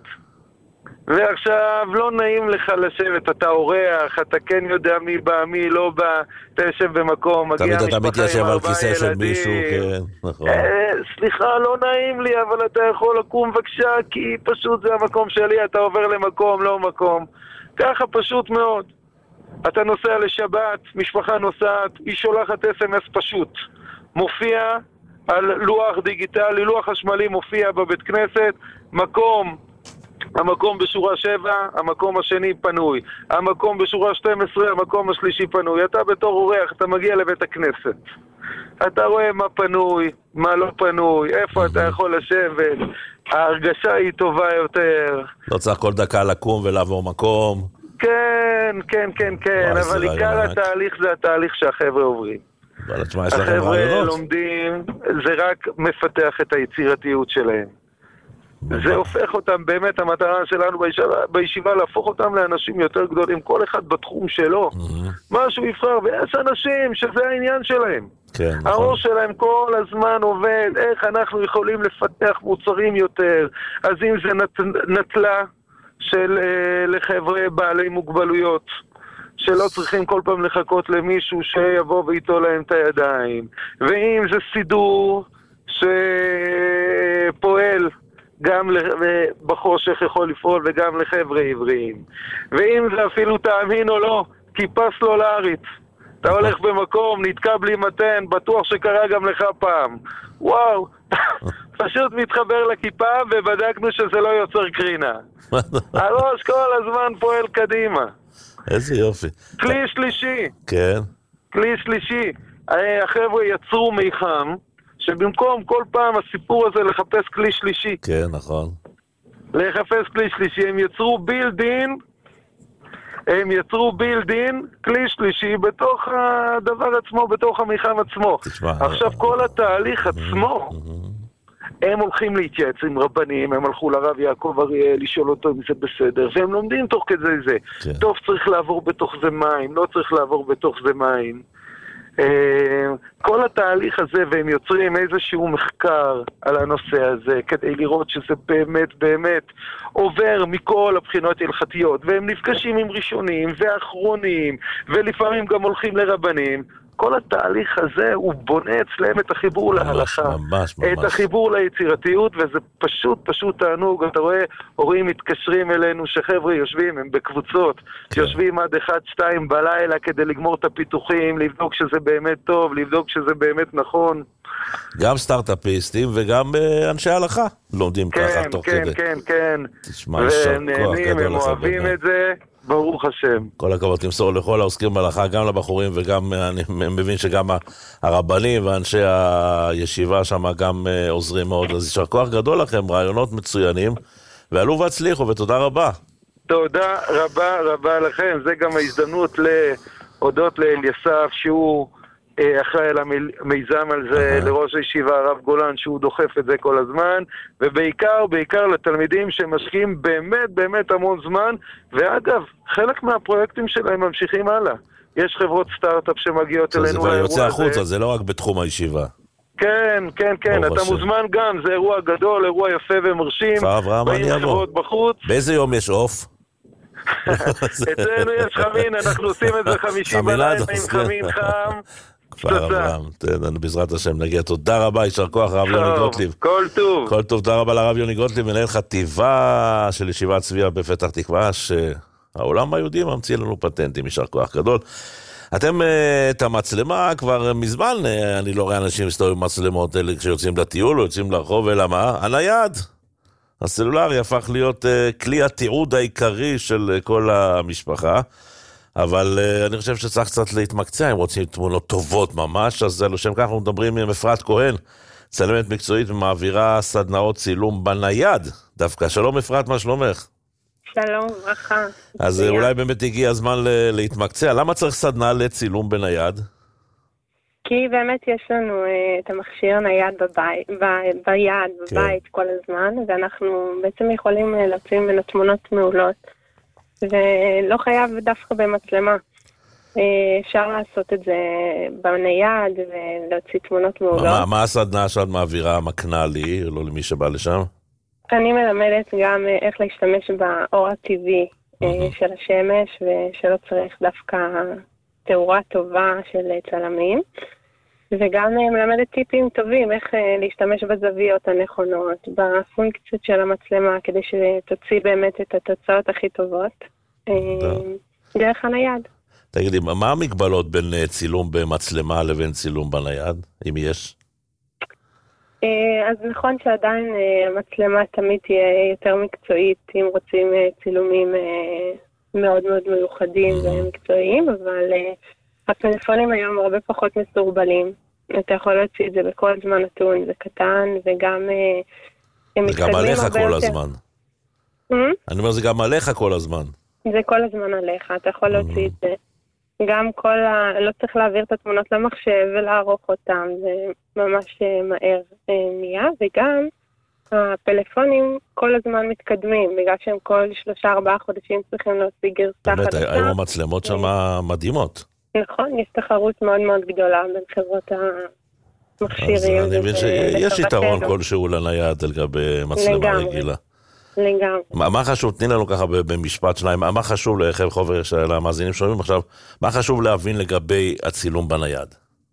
ועכשיו לא נעים לך לשבת, אתה אורח, אתה כן יודע מי בא, מי לא בא, אתה יושב במקום, מגיע משפחה עם ארבעה ילדים. תמיד אתה מתיישב על כיסא של מישהו, כן, נכון. אה, סליחה, לא נעים לי, אבל אתה יכול לקום בבקשה, כי פשוט זה המקום שלי, אתה עובר למקום, לא מקום. ככה פשוט מאוד. אתה נוסע לשבת, משפחה נוסעת, היא שולחת אס אם אס פשוט. מופיע על לוח דיגיטלי, לוח חשמלי מופיע בבית כנסת, מקום, המקום בשורה שבע, המקום השני פנוי. המקום בשורה שתים עשרה, המקום השלישי פנוי. אתה בתור אורח, אתה מגיע לבית הכנסת. אתה רואה מה פנוי, מה לא פנוי, איפה אתה יכול לשבת. ההרגשה היא טובה יותר. לא צריך כל דקה לקום ולעבור מקום. כן, כן, כן, כן, אבל עיקר התהליך זה התהליך שהחבר'ה עוברים. החבר'ה לומדים, זה רק מפתח את היצירתיות שלהם. זה הופך אותם, באמת המטרה שלנו בישיבה, בישיבה להפוך אותם לאנשים יותר גדולים, כל אחד בתחום שלו. משהו יבחר, ויש אנשים שזה העניין שלהם. הראש שלהם כל הזמן עובד, איך אנחנו יכולים לפתח מוצרים יותר. אז אם זה נטלה של לחבר'ה בעלי מוגבלויות, שלא צריכים כל פעם לחכות למישהו שיבוא ואיתו להם את הידיים. ואם זה סידור שפועל גם בחושך יכול לפעול וגם לחבר'ה עבריים. ואם זה אפילו תאמין או לא, כיפה סלולרית. אתה הולך במקום, נתקע בלי מתן, בטוח שקרה גם לך פעם. וואו, פשוט מתחבר לכיפה ובדקנו שזה לא יוצר קרינה. הראש כל הזמן פועל קדימה. איזה יופי. כלי שלישי. כן. כלי שלישי. החבר'ה יצרו מיחם, שבמקום כל פעם הסיפור הזה לחפש כלי שלישי. כן, נכון. לחפש כלי שלישי, הם יצרו בילדין, הם יצרו בילדין, כלי שלישי, בתוך הדבר עצמו, בתוך המיחם עצמו. תשמע, עכשיו כל התהליך עצמו, הם הולכים להתייעץ עם רבנים, הם הלכו לרב יעקב אריאל, לשאול אותו אם זה בסדר, והם לומדים תוך כדי זה. כן. טוב, צריך לעבור בתוך זה מים, לא צריך לעבור בתוך זה מים. כל התהליך הזה, והם יוצרים איזשהו מחקר על הנושא הזה, כדי לראות שזה באמת באמת עובר מכל הבחינות הלכתיות, והם נפגשים עם ראשונים ואחרונים, ולפעמים גם הולכים לרבנים. כל התהליך הזה הוא בונה אצלם את החיבור להלכה, ממש, ממש. את החיבור ליצירתיות, וזה פשוט פשוט תענוג. אתה רואה, הורים מתקשרים אלינו שחבר'ה יושבים, הם בקבוצות, כן. יושבים עד אחד שתיים בלילה כדי לגמור את הפיתוחים, לבדוק שזה באמת טוב, לבדוק שזה באמת נכון. גם סטארט-אפיסטים וגם אנשי הלכה לומדים כן, ככה תוך כן, כדי. כן, כן, כן. תשמע, והם נהנים, הם אוהבים באמת. את זה. ברוך השם. כל הכבוד, תמסור לכל העוסקים בהלכה, גם לבחורים וגם, אני מבין שגם הרבנים ואנשי הישיבה שם גם עוזרים מאוד. אז יישר כוח גדול לכם, רעיונות מצוינים, ועלו והצליחו, ותודה רבה. תודה רבה רבה לכם. זה גם ההזדמנות להודות לאליסף, שהוא אחראי על המיזם על זה, לראש הישיבה הרב גולן, שהוא דוחף את זה כל הזמן, ובעיקר, בעיקר לתלמידים שמשקיעים באמת באמת המון זמן, ואגב, חלק מהפרויקטים שלהם ממשיכים הלאה. יש חברות סטארט-אפ שמגיעות אלינו לאירוע הזה. זה יוצא החוצה, זה לא רק בתחום הישיבה. כן, כן, כן, אתה מוזמן גם, זה אירוע גדול, אירוע יפה ומרשים. כפר אברהם, אני אבוא. באיזה יום יש עוף? אצלנו יש חמין, אנחנו עושים את זה חמישי בלילה עם חמין חם. כפר אברהם, בעזרת השם נגיע. תודה רבה, יישר כוח הרב יוני גוטליב. כל טוב. כל טוב, תודה רבה לרב יוני גוטליב, מנהל חטיבה של ישיבת צביה בפתח תקווה, שהעולם היהודי ממציא לנו פטנטים, יישר כוח גדול. אתם את המצלמה כבר מזמן, אני לא רואה אנשים מסתובבים מצלמות אלה כשיוצאים לטיול או יוצאים לרחוב, אלא מה? הנייד. הסלולרי הפך להיות כלי התיעוד העיקרי של כל המשפחה. אבל uh, אני חושב שצריך קצת להתמקצע, אם רוצים תמונות טובות ממש, אז לשם כך אנחנו מדברים עם אפרת כהן, צלמת מקצועית ומעבירה סדנאות צילום בנייד, דווקא. שלום אפרת, מה שלומך? שלום, ברכה. אז uh, אולי באמת הגיע הזמן ל- להתמקצע, למה צריך סדנה לצילום בנייד? כי באמת יש לנו uh, את המכשיר נייד בבית, ב- ביד, בבית כן. כל הזמן, ואנחנו בעצם יכולים uh, להוציא ממנו תמונות מעולות. ולא חייב דווקא במצלמה. אפשר לעשות את זה בנייד ולהוציא תמונות מעולות. מה, מה הסדנה שאת מעבירה מקנה לי, לא למי שבא לשם? אני מלמדת גם איך להשתמש באור הטבעי של השמש, ושלא צריך דווקא תאורה טובה של צלמים. וגם מלמדת טיפים טובים, איך להשתמש בזוויות הנכונות, בפונקציות של המצלמה, כדי שתוציא באמת את התוצאות הכי טובות, דרך הנייד. תגידי, מה המגבלות בין צילום במצלמה לבין צילום בנייד, אם יש? אז נכון שעדיין המצלמה תמיד תהיה יותר מקצועית, אם רוצים צילומים מאוד מאוד מיוחדים ומקצועיים, אבל הפלאפונים היום הרבה פחות מסורבלים. אתה יכול להוציא את זה בכל זמן נתון, זה קטן, וגם הם מתקדמים הרבה יותר. זה גם עליך כל הזמן. אני אומר, זה גם עליך כל הזמן. זה כל הזמן עליך, אתה יכול להוציא את זה. גם כל ה... לא צריך להעביר את התמונות למחשב ולערוך אותם, זה ממש מהר נהיה, וגם הפלאפונים כל הזמן מתקדמים, בגלל שהם כל שלושה ארבעה חודשים צריכים להוציא גרסה חדשה. באמת, היום המצלמות שם מדהימות. נכון, יש תחרות מאוד מאוד גדולה בין חברות המכשירים. אז אני מבין שיש יתרון כלשהו לנייד לגבי מצלמה רגילה. לגמרי. מה חשוב, תני לנו ככה במשפט שניים, מה חשוב לחבר'ה של המאזינים שומעים עכשיו, מה חשוב להבין לגבי הצילום בנייד?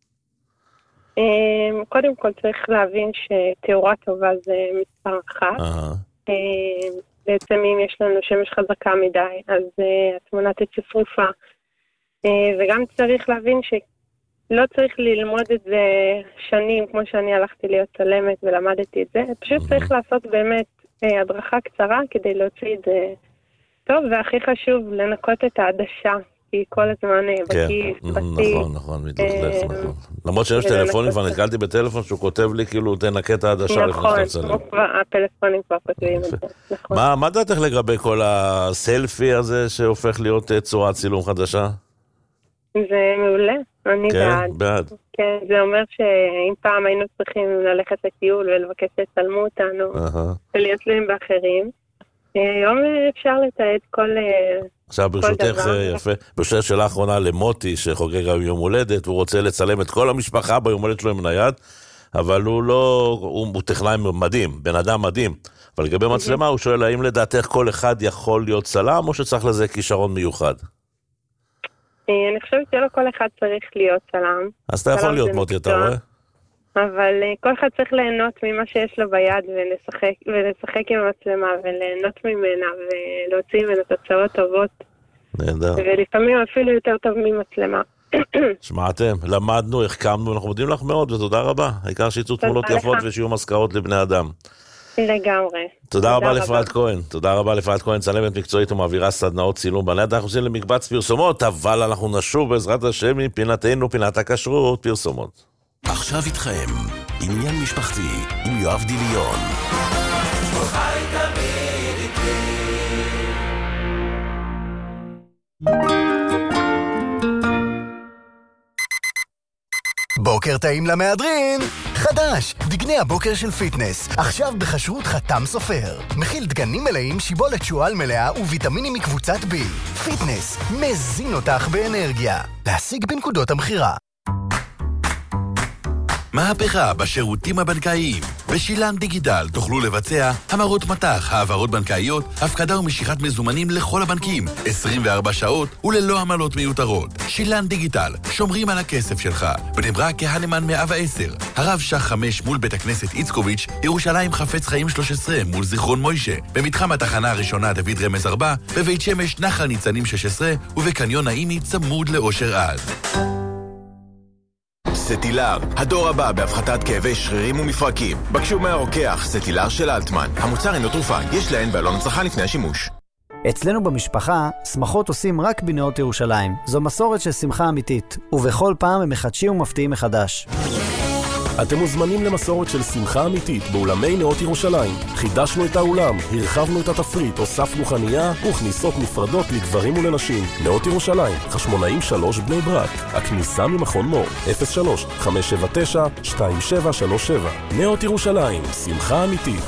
קודם כל צריך להבין שתאורה טובה זה מספר אחת. בעצם אם יש לנו שמש חזקה מדי, אז התמונה תצא שרופה. וגם צריך להבין שלא צריך ללמוד את זה שנים, כמו שאני הלכתי להיות צלמת ולמדתי את זה, פשוט צריך לעשות באמת הדרכה קצרה כדי להוציא את זה טוב, והכי חשוב לנקות את העדשה, כי כל הזמן בכיס, בטיס. נכון, נכון, מתלכלך, נכון. למרות שיש טלפונים, כבר נתקלתי בטלפון שהוא כותב לי כאילו תנקה את העדשה לפני שאתה צלם. נכון, הפלאפונים כבר כותבים את זה, נכון. מה דעתך לגבי כל הסלפי הזה שהופך להיות צורת צילום חדשה? זה מעולה, אני בעד. כן, בעד. כן, זה אומר שאם פעם היינו צריכים ללכת לטיול ולבקש שצלמו אותנו, ולהיות להם באחרים, היום אפשר לתעד כל עכשיו ברשותך, יפה, ברשותך שאלה האחרונה למוטי, שחוגג היום יום הולדת, הוא רוצה לצלם את כל המשפחה ביום הולדת שלו עם נייד, אבל הוא לא, הוא, הוא טכנאי מדהים, בן אדם מדהים. אבל לגבי מצלמה, הוא שואל, האם לדעתך כל אחד יכול להיות צלם, או שצריך לזה כישרון מיוחד? אני חושבת שלא כל אחד צריך להיות צלם. אז אתה יכול להיות מוטי, אתה רואה? אבל כל אחד צריך ליהנות ממה שיש לו ביד ולשחק, ולשחק עם המצלמה וליהנות ממנה ולהוציא ממנה תוצאות טובות. נהדר. ולפעמים אפילו יותר טוב ממצלמה. שמעתם, למדנו, החכמנו, אנחנו מודים לך מאוד ותודה רבה. העיקר שיצאו תמונות יפות ושיהיו מזכרות לבני אדם. לגמרי. תודה רבה לפרט כהן. תודה רבה לפרט כהן, צלמת מקצועית ומעבירה סדנאות צילום בנייד. אנחנו עושים למקבץ פרסומות, אבל אנחנו נשוב בעזרת השם מפינתנו, פינת הכשרות, פרסומות. עכשיו איתכם, עניין משפחתי עם יואב דיליון. חי תמיד איתי. בוקר טעים למהדרין! חדש! דגני הבוקר של פיטנס. עכשיו בחשרות חתם סופר. מכיל דגנים מלאים, שיבולת שועל מלאה וויטמינים מקבוצת בי. פיטנס, מזין אותך באנרגיה. להשיג בנקודות המחירה. מהפכה בשירותים הבנקאיים. בשילן דיגיטל תוכלו לבצע המרות מטח, העברות בנקאיות, הפקדה ומשיכת מזומנים לכל הבנקים, עשרים וארבע שעות וללא עמלות מיותרות. שילן דיגיטל, שומרים על הכסף שלך. בני ברק כהנמן מאה ועשר, הרב שח חמש מול בית הכנסת איצקוביץ', ירושלים חפץ חיים שלוש עשרה מול זיכרון מוישה, במתחם התחנה הראשונה דוד רמז ארבע, בבית שמש נחל ניצנים שש עשרה ובקניון נעימי צמוד לאושר עד. סטילר, הדור הבא בהפחתת כאבי שרירים ומפרקים. בקשו מהרוקח, סטילר של אלטמן. המוצר אינו תרופה, יש להן בעלון הצלחה לפני השימוש. אצלנו במשפחה, שמחות עושים רק בנאות ירושלים. זו מסורת של שמחה אמיתית, ובכל פעם הם מחדשים ומפתיעים מחדש. אתם מוזמנים למסורת של שמחה אמיתית באולמי נאות ירושלים. חידשנו את האולם, הרחבנו את התפריט, הוספנו חנייה וכניסות נפרדות לגברים ולנשים. נאות ירושלים, חשמונאים שלוש בני ברק. הכניסה ממכון מור, אפס שלוש חמש שבע תשע שתיים שבע שלוש שבע. נאות ירושלים, שמחה אמיתית.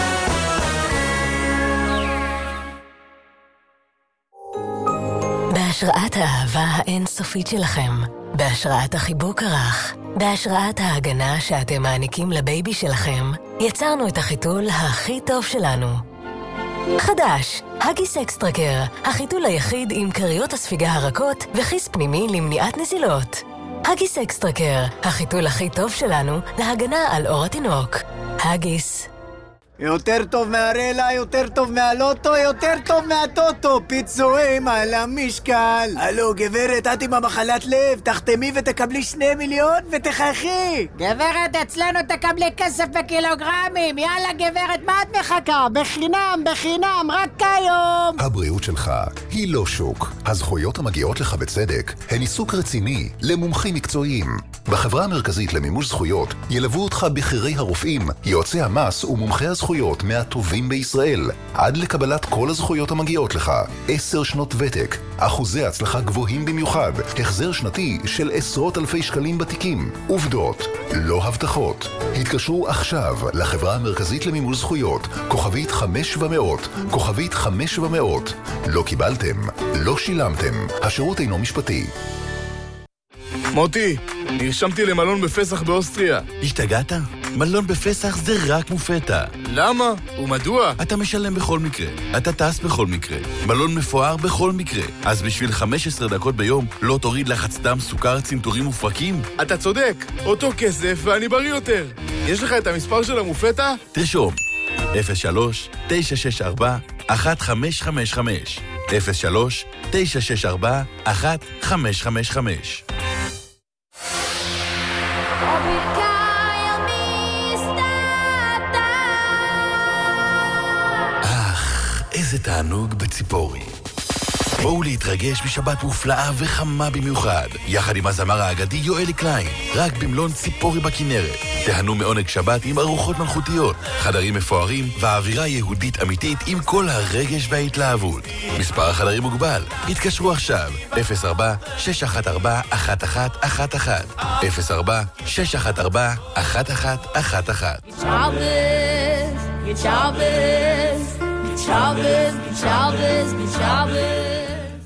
בהשראת האהבה האינסופית שלכם, בהשראת החיבוק הרך, בהשראת ההגנה שאתם מעניקים לבייבי שלכם, יצרנו את החיתול הכי טוב שלנו. חדש, הגיס אקסטרקר, החיתול היחיד עם קריות הספיגה הרכות וכיס פנימי למניעת נזילות. הגיס אקסטרקר, החיתול הכי טוב שלנו להגנה על אור התינוק. הגיס. יותר טוב מהרלה, יותר טוב מהלוטו, יותר טוב מהטוטו. פיצויים על המשקל. הלו, גברת, את עם המחלת לב, תחתמי ותקבלי שני מיליון ותחייכי. גברת, אצלנו תקבלי כסף בקילוגרמים. יאללה, גברת, מה את מחכה? בחינם, בחינם, רק היום. הבריאות שלך היא לא שוק. הזכויות המגיעות לך בצדק הן עיסוק רציני למומחים מקצועיים. בחברה המרכזית למימוש זכויות ילוו אותך בחירי הרופאים, יועצי המס ומומחי הזכויות מהטובים בישראל, עד לקבלת כל הזכויות המגיעות לך. עשר שנות ותק, אחוזי הצלחה גבוהים במיוחד, החזר שנתי של עשרות אלפי שקלים בתיקים. עובדות, לא הבטחות. התקשרו עכשיו לחברה המרכזית למימוש זכויות, כוכבית חמש ומאות, כוכבית חמש ומאות. לא קיבלתם, לא שילמתם. השירות אינו משפטי. מוטי, נרשמתי למלון בפסח באוסטריה. השתגעת? מלון בפסח זה רק מופתע. למה? ומדוע? אתה משלם בכל מקרה. אתה טס בכל מקרה. מלון מפואר בכל מקרה. אז בשביל חמש עשרה דקות ביום לא תוריד לחץ דם, סוכר, צנתורים ופרקים? אתה צודק. אותו כסף ואני בריא יותר. יש לך את המספר של המופתע? תרשום. אפס שלוש תשע שש ארבע אחת חמש חמש חמש אפס שלוש תשע שש ארבע אחת חמש חמש חמש. איזה תענוג בציפורי. בואו להתרגש בשבת מופלאה וחמה במיוחד, יחד עם הזמר האגדי יואלי קליין, רק במלון ציפורי בכנרת. תהנו מעונג שבת עם ארוחות מלכותיות, חדרים מפוארים ואווירה יהודית אמיתית עם כל הרגש וההתלהבות. מספר החדרים מוגבל. התקשרו עכשיו, אפס ארבע שש אחת ארבע אחת אחת אחת אחת אפס ארבע שש אחת ארבע אחת אחת אחת אחת. Shabbos, Shabbos, Shabbos, Shabbos.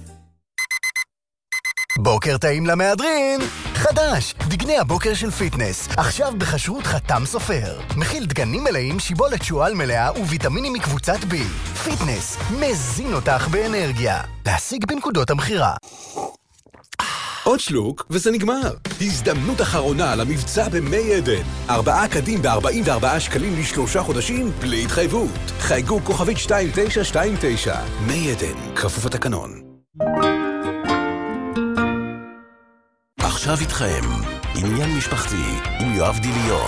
בוקר טעים למהדרין! חדש! דגני הבוקר של פיטנס, עכשיו בחשרות חתם סופר. מכיל דגנים מלאים, שיבולת שועל מלאה וויטמינים מקבוצת בי. פיטנס, מזין אותך באנרגיה. להשיג בנקודות המחירה. עוד שלוק, וזה נגמר. הזדמנות אחרונה על המבצע במי עדן. ארבעה קדים ב-ארבעים וארבעה שקלים לשלושה חודשים, בלי התחייבות. חייגו כוכבית שתיים תשע שתיים תשע. מי עדן, כפוף התקנון. עכשיו איתכם, עניין משפחתי עם יואב דיליון.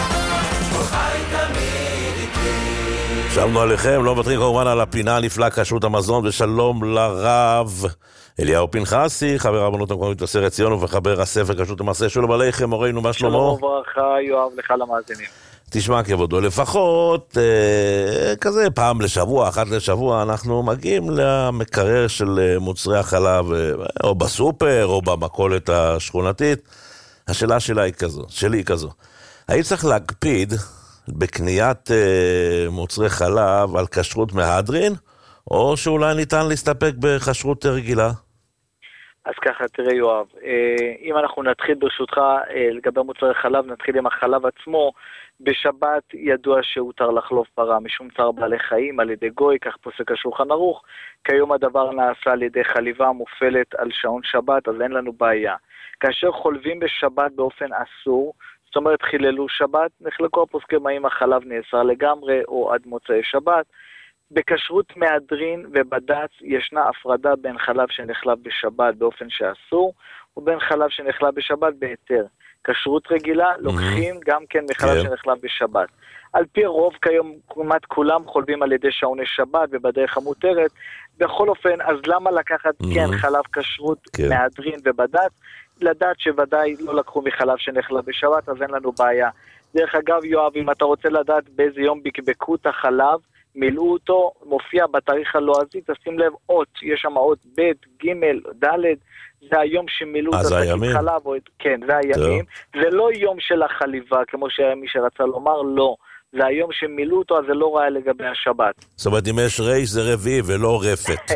שבנו עליכם, לא מוותרים כמובן על הפינה הנפלאה כשרות המזון, ושלום לרב אליהו פנחסי, חבר הרבנות המקומית מבשרת ציון וחבר הספר כשרות המעשה. שלום עליכם, מורנו, מה שלמה? שלום וברכה, יואב, לך למאזינים. תשמע כבודו, לפחות אה, כזה פעם לשבוע, אחת לשבוע, אנחנו מגיעים למקרר של אה, מוצרי החלב, אה, או בסופר, או במכולת השכונתית. השאלה שלה היא כזו, שלי היא כזו. האם צריך להקפיד בקניית אה, מוצרי חלב על כשרות מהדרין, או שאולי ניתן להסתפק בכשרות רגילה? אז ככה, תראה יואב, אם אנחנו נתחיל ברשותך לגבי מוצרי חלב, נתחיל עם החלב עצמו. בשבת ידוע שהותר לחלוף פרה משום צער בעלי חיים על ידי גוי, כך פוסק השולחן ערוך. כיום הדבר נעשה על ידי חליבה מופעלת על שעון שבת, אז אין לנו בעיה. כאשר חולבים בשבת באופן אסור, זאת אומרת חיללו שבת, נחלקו הפוסקים האם החלב נאסר לגמרי או עד מוצאי שבת. בכשרות מהדרין ובד"ץ ישנה הפרדה בין חלב שנחלב בשבת באופן שאסור, ובין חלב שנחלב בשבת בהיתר. כשרות רגילה לוקחים mm-hmm. גם כן מחלב yeah. שנחלב בשבת. על פי רוב כיום כמעט כולם חולבים על ידי שעוני שבת ובדרך המותרת. בכל אופן, אז למה לקחת mm-hmm. כן חלב כשרות yeah. מהדרין ובד"ץ? לדעת שוודאי לא לקחו מחלב שנחלב בשבת, אז אין לנו בעיה. דרך אגב יואב, אם אתה רוצה לדעת באיזה יום בקבקו את החלב, מילאו אותו, מופיע בתאריך הלועזי, תשים לב, אות, יש שם אות ב', ג', ד', זה היום שמילאו את השקית חלב, או, כן, זה הימים, זה לא יום של החליבה, כמו שמי שרצה לומר, לא, זה היום שמילאו אותו, אז זה לא ראה לגבי השבת. זאת אומרת, אם יש רייש זה רביעי ולא רפת.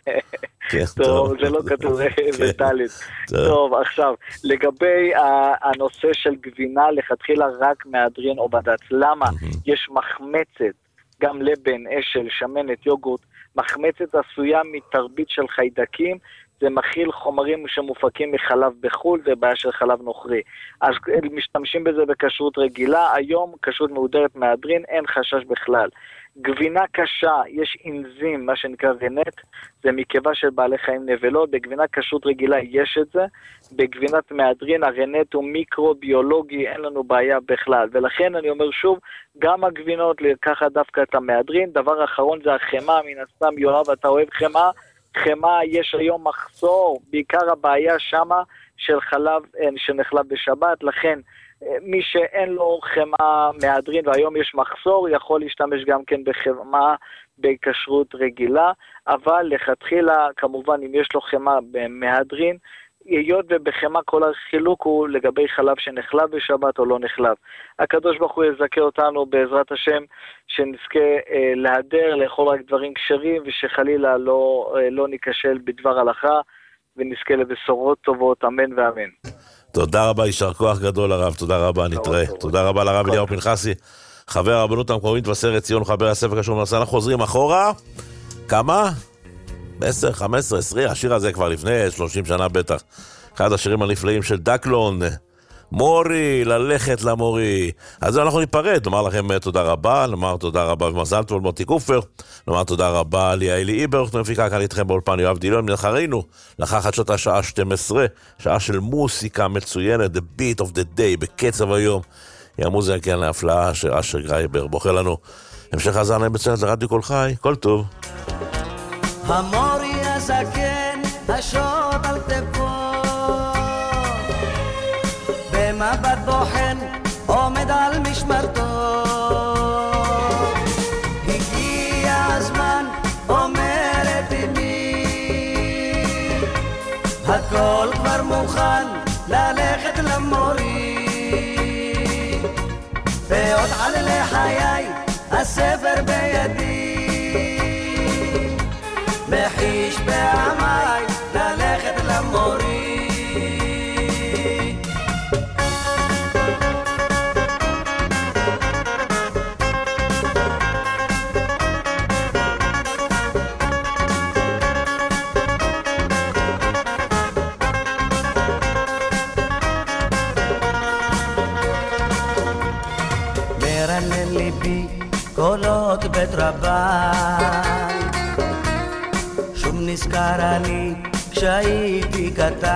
טוב, זה לא כתוב וטלית. טוב, עכשיו, לגבי הנושא של גבינה, לכתחילה רק מהדרין או בד"ץ, למה? יש מחמצת, גם לבן, אשל, שמנת, יוגורט, מחמצת עשויה מתרבית של חיידקים, זה מכיל חומרים שמופקים מחלב בחול, זה בעיה של חלב נוכרי. אז משתמשים בזה בכשרות רגילה, היום כשרות מהודרת מהדרין, אין חשש בכלל. גבינה קשה, יש אנזים, מה שנקרא רנט, זה מקיבה של בעלי חיים נבלות, בגבינה כשרות רגילה יש את זה, בגבינת מהדרין הרנט הוא מיקרוביולוגי, אין לנו בעיה בכלל, ולכן אני אומר שוב, גם הגבינות לקחת דווקא את המהדרין. דבר אחרון זה החמה, מן הסתם יואב אתה אוהב חמה, חמה יש היום מחסור, בעיקר הבעיה שמה של חלב שנחלב בשבת, לכן מי שאין לו חמה מהדרין והיום יש מחסור, יכול להשתמש גם כן בחמה בכשרות רגילה, אבל לכתחילה כמובן אם יש לו חמה מהדרין, היות ובחמה כל החילוק הוא לגבי חלב שנחלב בשבת או לא נחלב. הקדוש ברוך הוא יזכה אותנו בעזרת השם שנזכה אה, להדר, לאכול רק דברים כשרים ושחלילה לא, אה, לא ניקשל בדבר הלכה ונזכה לבשורות טובות, אמן ואמן. תודה רבה, יישר כוח גדול הרב, תודה רבה, נתראה. תודה רבה לרב אליהו פנחסי, חבר הרבנות המקומית מבשרת ציון, חבר הספר כשרות המעשה. אנחנו חוזרים אחורה, כמה? עשר, חמש עשרה, עשרים, השיר הזה כבר לפני שלושים שנה בטח. אחד השירים הנפלאים של דקלון, מורי, ללכת למורי. אז אנחנו ניפרד, נאמר לכם תודה רבה, נאמר תודה רבה ומזל טוב למוטי קופר, נאמר תודה רבה ליעלי איברט, נפיקה כאן איתכם באולפן יואב דיליון, מנחרינו, לאחר חדשות השעה שתים עשרה, שעה של מוסיקה מצוינת, the beat of the day, בקצב היום, היא המוזיקה להפלאה של אשר גרייבר, בוחר לנו המשך הזמן בצלת לרדיו כל חי, כל טוב. המורי הזקן, השוט על כתפו, במבט בוחן, עומד על משמרתו. הגיע הזמן, אומרת אמי, הכל כבר מוכן ללכת למורי. ועוד על לחיי, הספר בידי, מחיש בעמי ללכת למורי. בליבי קולות בית רבן, שוב נזכר אני כשהייתי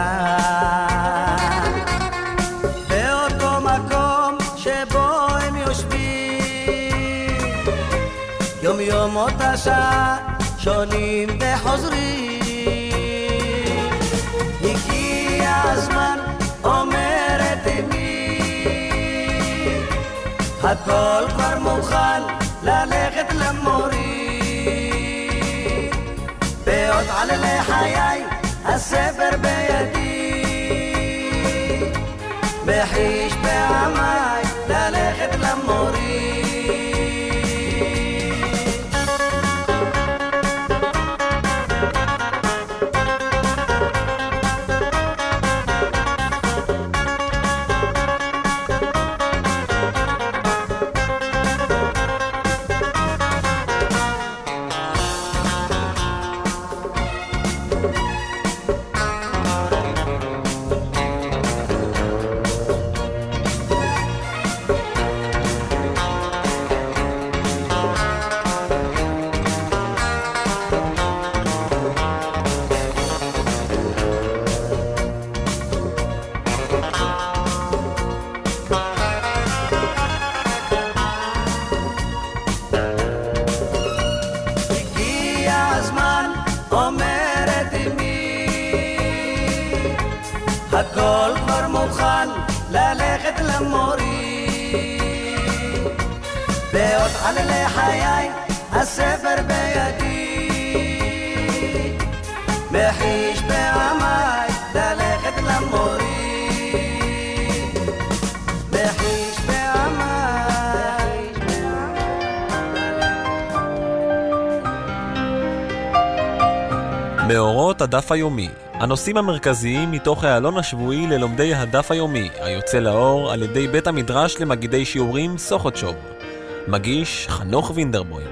קטן, באותו מקום שבו הם יושבים, יום יום אותה שעה שונים וחוזרים. הגיע הזמן, אומרת אמי, הכל כבר מוכן ללכת למורי, בעוד עלי חיי הספר בידי, בחיש בעמי ללכת למורי. הכל כבר מוכן ללכת למורי, בעוד עלי חיי הספר בידי, מחיש בעמי ללכת למורי, מחיש בעמי. מאורות הדף היומי, הנושאים המרכזיים מתוך העלון השבועי ללומדי הדף היומי, היוצא לאור על ידי בית המדרש למגידי שיעורים סוכותשוב. מגיש חנוך וינדרבוים.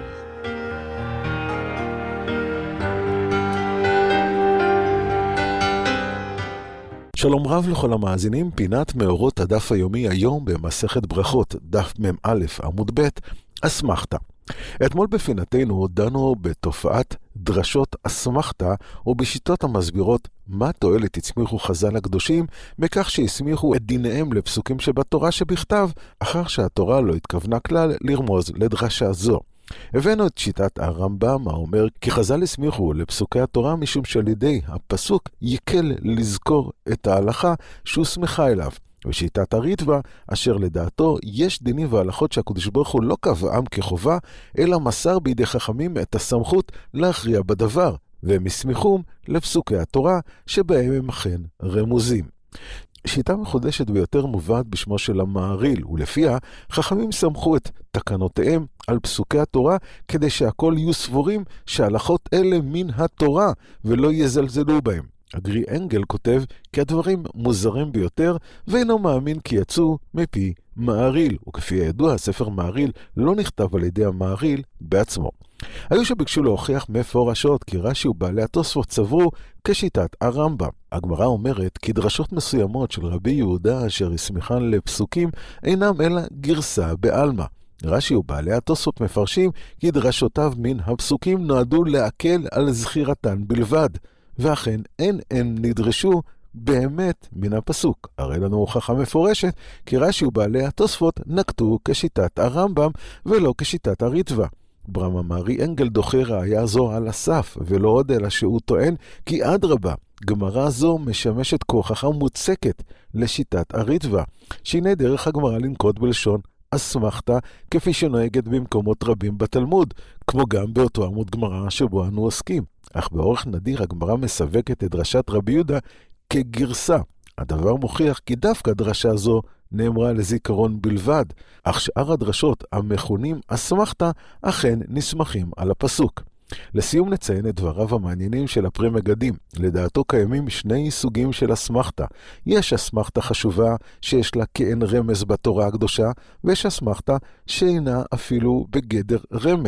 שלום רב לכל המאזינים, פינת מאורות הדף היומי היום במסכת ברכות, דף מ"א עמוד ב', אסמכתה. אתמול בפינתנו דנו בתופעת דרשות אסמכתה ובשיטות המסבירות מה תועלת הצמיחו חז"ל הקדושים מכך שהסמיכו את דיניהם לפסוקים שבתורה שבכתב, אחר שהתורה לא התכוונה כלל לרמוז לדרשה זו. הבאנו את שיטת הרמב"ם האומר כי חז"ל הסמיכו לפסוקי התורה משום שעל ידי הפסוק יקל לזכור את ההלכה שהוסמכה אליו. ושיטת הריטב"א, אשר לדעתו יש דינים והלכות שהקדוש ברוך הוא לא קבעם כחובה, אלא מסר בידי חכמים את הסמכות להכריע בדבר, והם הסמיכום לפסוקי התורה שבהם הם אכן רמוזים. שיטה מחודשת ביותר מובאת בשמו של המעריל, ולפיה חכמים סמכו את תקנותיהם על פסוקי התורה כדי שהכל יהיו סבורים שההלכות אלה מן התורה ולא יזלזלו בהם. אגרי אנגל כותב כי הדברים מוזרים ביותר ואינו מאמין כי יצאו מפי מעריל, וכפי הידוע הספר מעריל לא נכתב על ידי המעריל בעצמו. היו שביקשו להוכיח מפורשות כי רש"י ובעלי התוספות סברו כשיטת הרמב"ם. הגמרא אומרת כי דרשות מסוימות של רבי יהודה אשר הסמיכן לפסוקים אינם אלא גרסה בעלמא. רש"י ובעלי התוספות מפרשים כי דרשותיו מן הפסוקים נועדו להקל על זכירתן בלבד, ואכן אין הם נדרשו באמת מן הפסוק. הרי לנו הוכחה מפורשת כי רש"י ובעלי התוספות נקטו כשיטת הרמב"ם ולא כשיטת הריטב"א. ברם אמרי אנגל דוחה ראיה זו על הסף, ולא עוד אלא שהוא טוען כי אדרבה, גמרא זו משמשת כהוכחה מוצקת לשיטת הריטב"א, שהנה דרך הגמרא לנקוט בלשון אסמכתה כפי שנוהגת במקומות רבים בתלמוד, כמו גם באותו עמוד גמרא שבו אנו עוסקים. אך באורך נדיר הגמרא מסווקת את דרשת רבי יהודה כגרסה. הדבר מוכיח כי דווקא דרשה זו נאמרה לזיכרון בלבד, אך שאר הדרשות המכונים אסמכתה אכן נסמכים על הפסוק. לסיום נציין את דבריו המעניינים של הפרי מגדים. לדעתו קיימים שני סוגים של אסמכתה. יש אסמכתה חשובה שיש לה כאין רמז בתורה הקדושה, ויש אסמכתה שאינה אפילו בגדר רמז.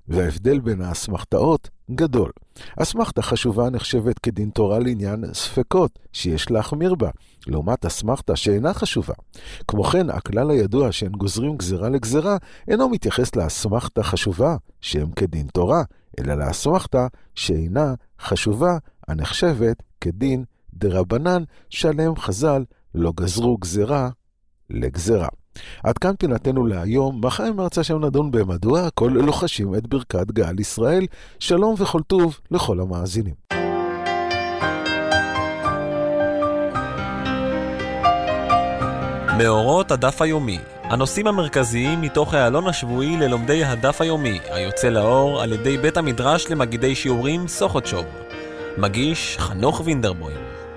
וההבדל בין האסמכתאות גדול. אסמכתה חשובה נחשבת כדין תורה לעניין ספקות שיש להחמיר בה, לעומת אסמכתה שאינה חשובה. כמו כן, הכלל הידוע שאין גוזרים גזרה לגזרה אינו מתייחס לאסמכתה חשובה שהם כדין תורה, אלא לאסמכתה שאינה חשובה הנחשבת כדין דרבנן שעליהם חז"ל לא גזרו גזרה לגזרה. עד כאן פינתנו להיום, מחר מרצה שם נדון במדוע הכל לוחשים את ברכת גאל ישראל. שלום וכל טוב לכל המאזינים. מאורות הדף היומי, הנושאים המרכזיים מתוך העלון השבועי ללומדי הדף היומי, היוצא לאור על ידי בית המדרש למגידי שיעורים סוכותשוב. מגיש חנוך וינדרבוים.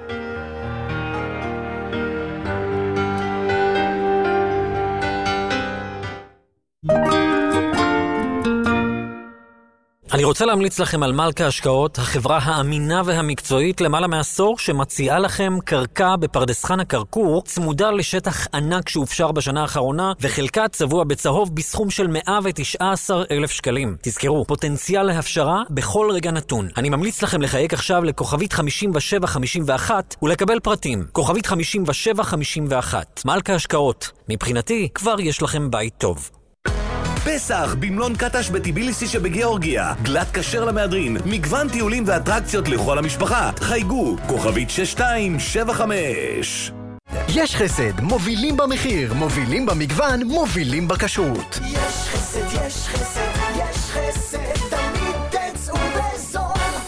אני רוצה להמליץ לכם על מלכה השקעות, החברה האמינה והמקצועית למעלה מעשור שמציעה לכם קרקע בפרדס חנה כרכור, צמודה לשטח ענק שהופשר בשנה האחרונה, וחלקה צבוע בצהוב בסכום של מאה ותשע עשרה אלף שקלים. תזכרו, פוטנציאל להפשרה בכל רגע נתון. אני ממליץ לכם לחייק עכשיו לכוכבית חמישים ושבע חמישים ואחת ולקבל פרטים. כוכבית חמישים ושבע חמישים ואחת. מלכה השקעות. מבחינתי, כבר יש לכם בית טוב. פסח במלון קטש בטיביליסי שבגיאורגיה, גלת כשר למהדרין, מגוון טיולים ואטרקציות לכל המשפחה. חייגו, כוכבית שש שתיים שבע חמש. יש חסד, מובילים במחיר, מובילים במגוון, מובילים בכשרות. יש חסד, יש חסד, יש חסד, תמיד תצאו בזול.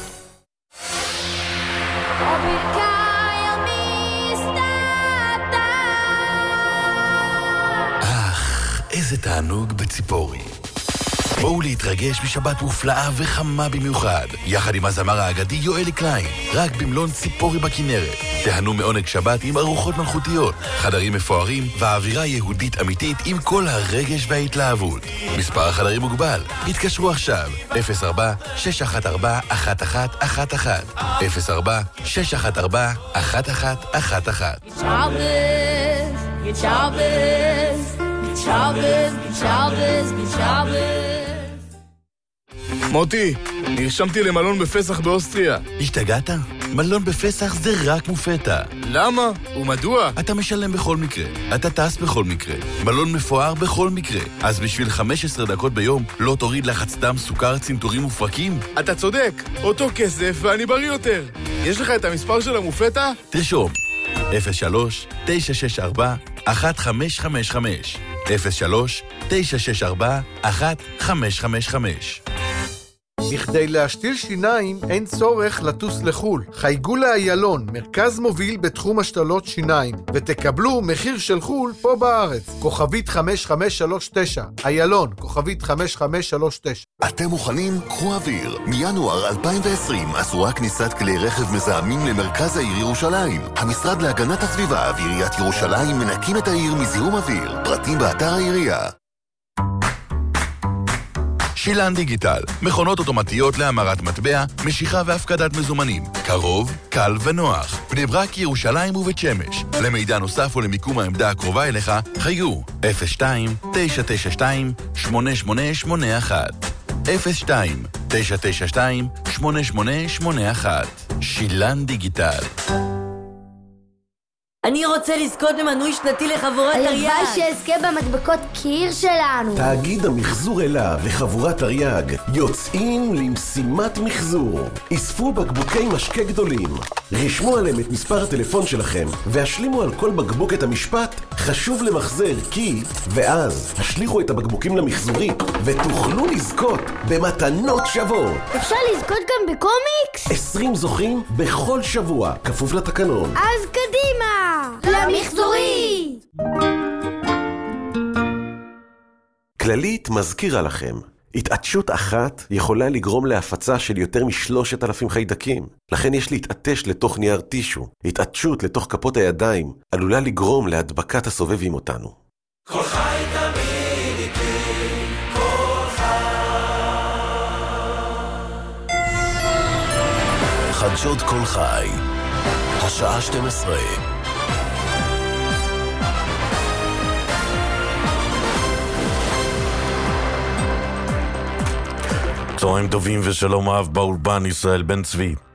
הברכיים מסתתר. אך, איזה תענוג בציפורי. בואו להתרגש בשבת מופלאה וחמה במיוחד, יחד עם הזמר האגדי יואלי קליין, רק במלון ציפורי בכנרת. תהנו מעונג שבת עם ארוחות מלכותיות, חדרים מפוארים ואווירה יהודית אמיתית עם כל הרגש וההתלהבות. מספר החדרים מוגבל, התקשרו עכשיו, אפס ארבע שש אחת ארבע אחת אחת אחת אחת, אפס ארבע שש אחת ארבע אחת אחת אחת אחת. מוטי, נרשמתי למלון בפסח באוסטריה. השתגעת? מלון בפסח זה רק מופתע. למה? ומדוע? אתה משלם בכל מקרה, אתה טס בכל מקרה, מלון מפואר בכל מקרה. אז בשביל חמש עשרה דקות ביום לא תוריד לחץ דם, סוכר, צנתורים ופרקים? אתה צודק, אותו כסף ואני בריא יותר. יש לך את המספר של המופתע? תרשום, אפס שלוש תשע שש ארבע אחת חמש חמש חמש, אפס שלוש תשע שש ארבע אחת חמש חמש חמש. בכדי להשתיל שיניים אין צורך לטוס לחול. חייגו לאיילון, מרכז מוביל בתחום השתלות שיניים, ותקבלו מחיר של חול פה בארץ. כוכבית חמש חמש שלוש תשע. איילון, כוכבית חמש חמש שלוש תשע. אתם מוכנים? קחו אוויר. מינואר אלפיים ועשרים אסורה כניסת כלי רכב מזהמים למרכז העיר ירושלים. המשרד להגנת הסביבה ועיריית ירושלים מנקים את העיר מזיהום אוויר. פרטים באתר העירייה. שילן דיגיטל, מכונות אוטומטיות להמרת מטבע, משיכה והפקדת מזומנים. קרוב, קל ונוח. בני ברק, ירושלים ובית שמש. למידע נוסף ולמיקום העמדה הקרובה אליך, חייגו אפס שתיים תשע תשע שתיים שמונה שמונה שמונה אחת, אפס שתיים תשע תשע שתיים שמונה שמונה שמונה אחת. שילן דיגיטל. אני רוצה לזכות במנוי שנתי לחבורת תרי"ג. הלוואי שאזכה במדבקות קיר שלנו. תאגיד המחזור אלה וחבורת תרי"ג יוצאים למשימת מחזור. אספו בקבוקי משקה גדולים, רשמו עליהם את מספר הטלפון שלכם והשלימו על כל בקבוק את המשפט חשוב למחזר כי, ואז השליחו את הבקבוקים למחזורי ותוכלו לזכות במתנות שוות. אפשר לזכות גם בקומיקס? עשרים זוכים בכל שבוע, כפוף לתקנון. אז קדימה! למחזורי! כללית מזכירה לכם, התעטשות אחת יכולה לגרום להפצה של יותר משלושת אלפים חיידקים. לכן יש להתעטש לתוך נייר טישו. התעטשות לתוך כפות הידיים עלולה לגרום להדבקת הסובבים אותנו. כל חי תמיד איתי, כל חי. חדשות כל חי, השעה שתים עשרה. צהריים טובים ושלום אהב באולפן ישראל בן צבי.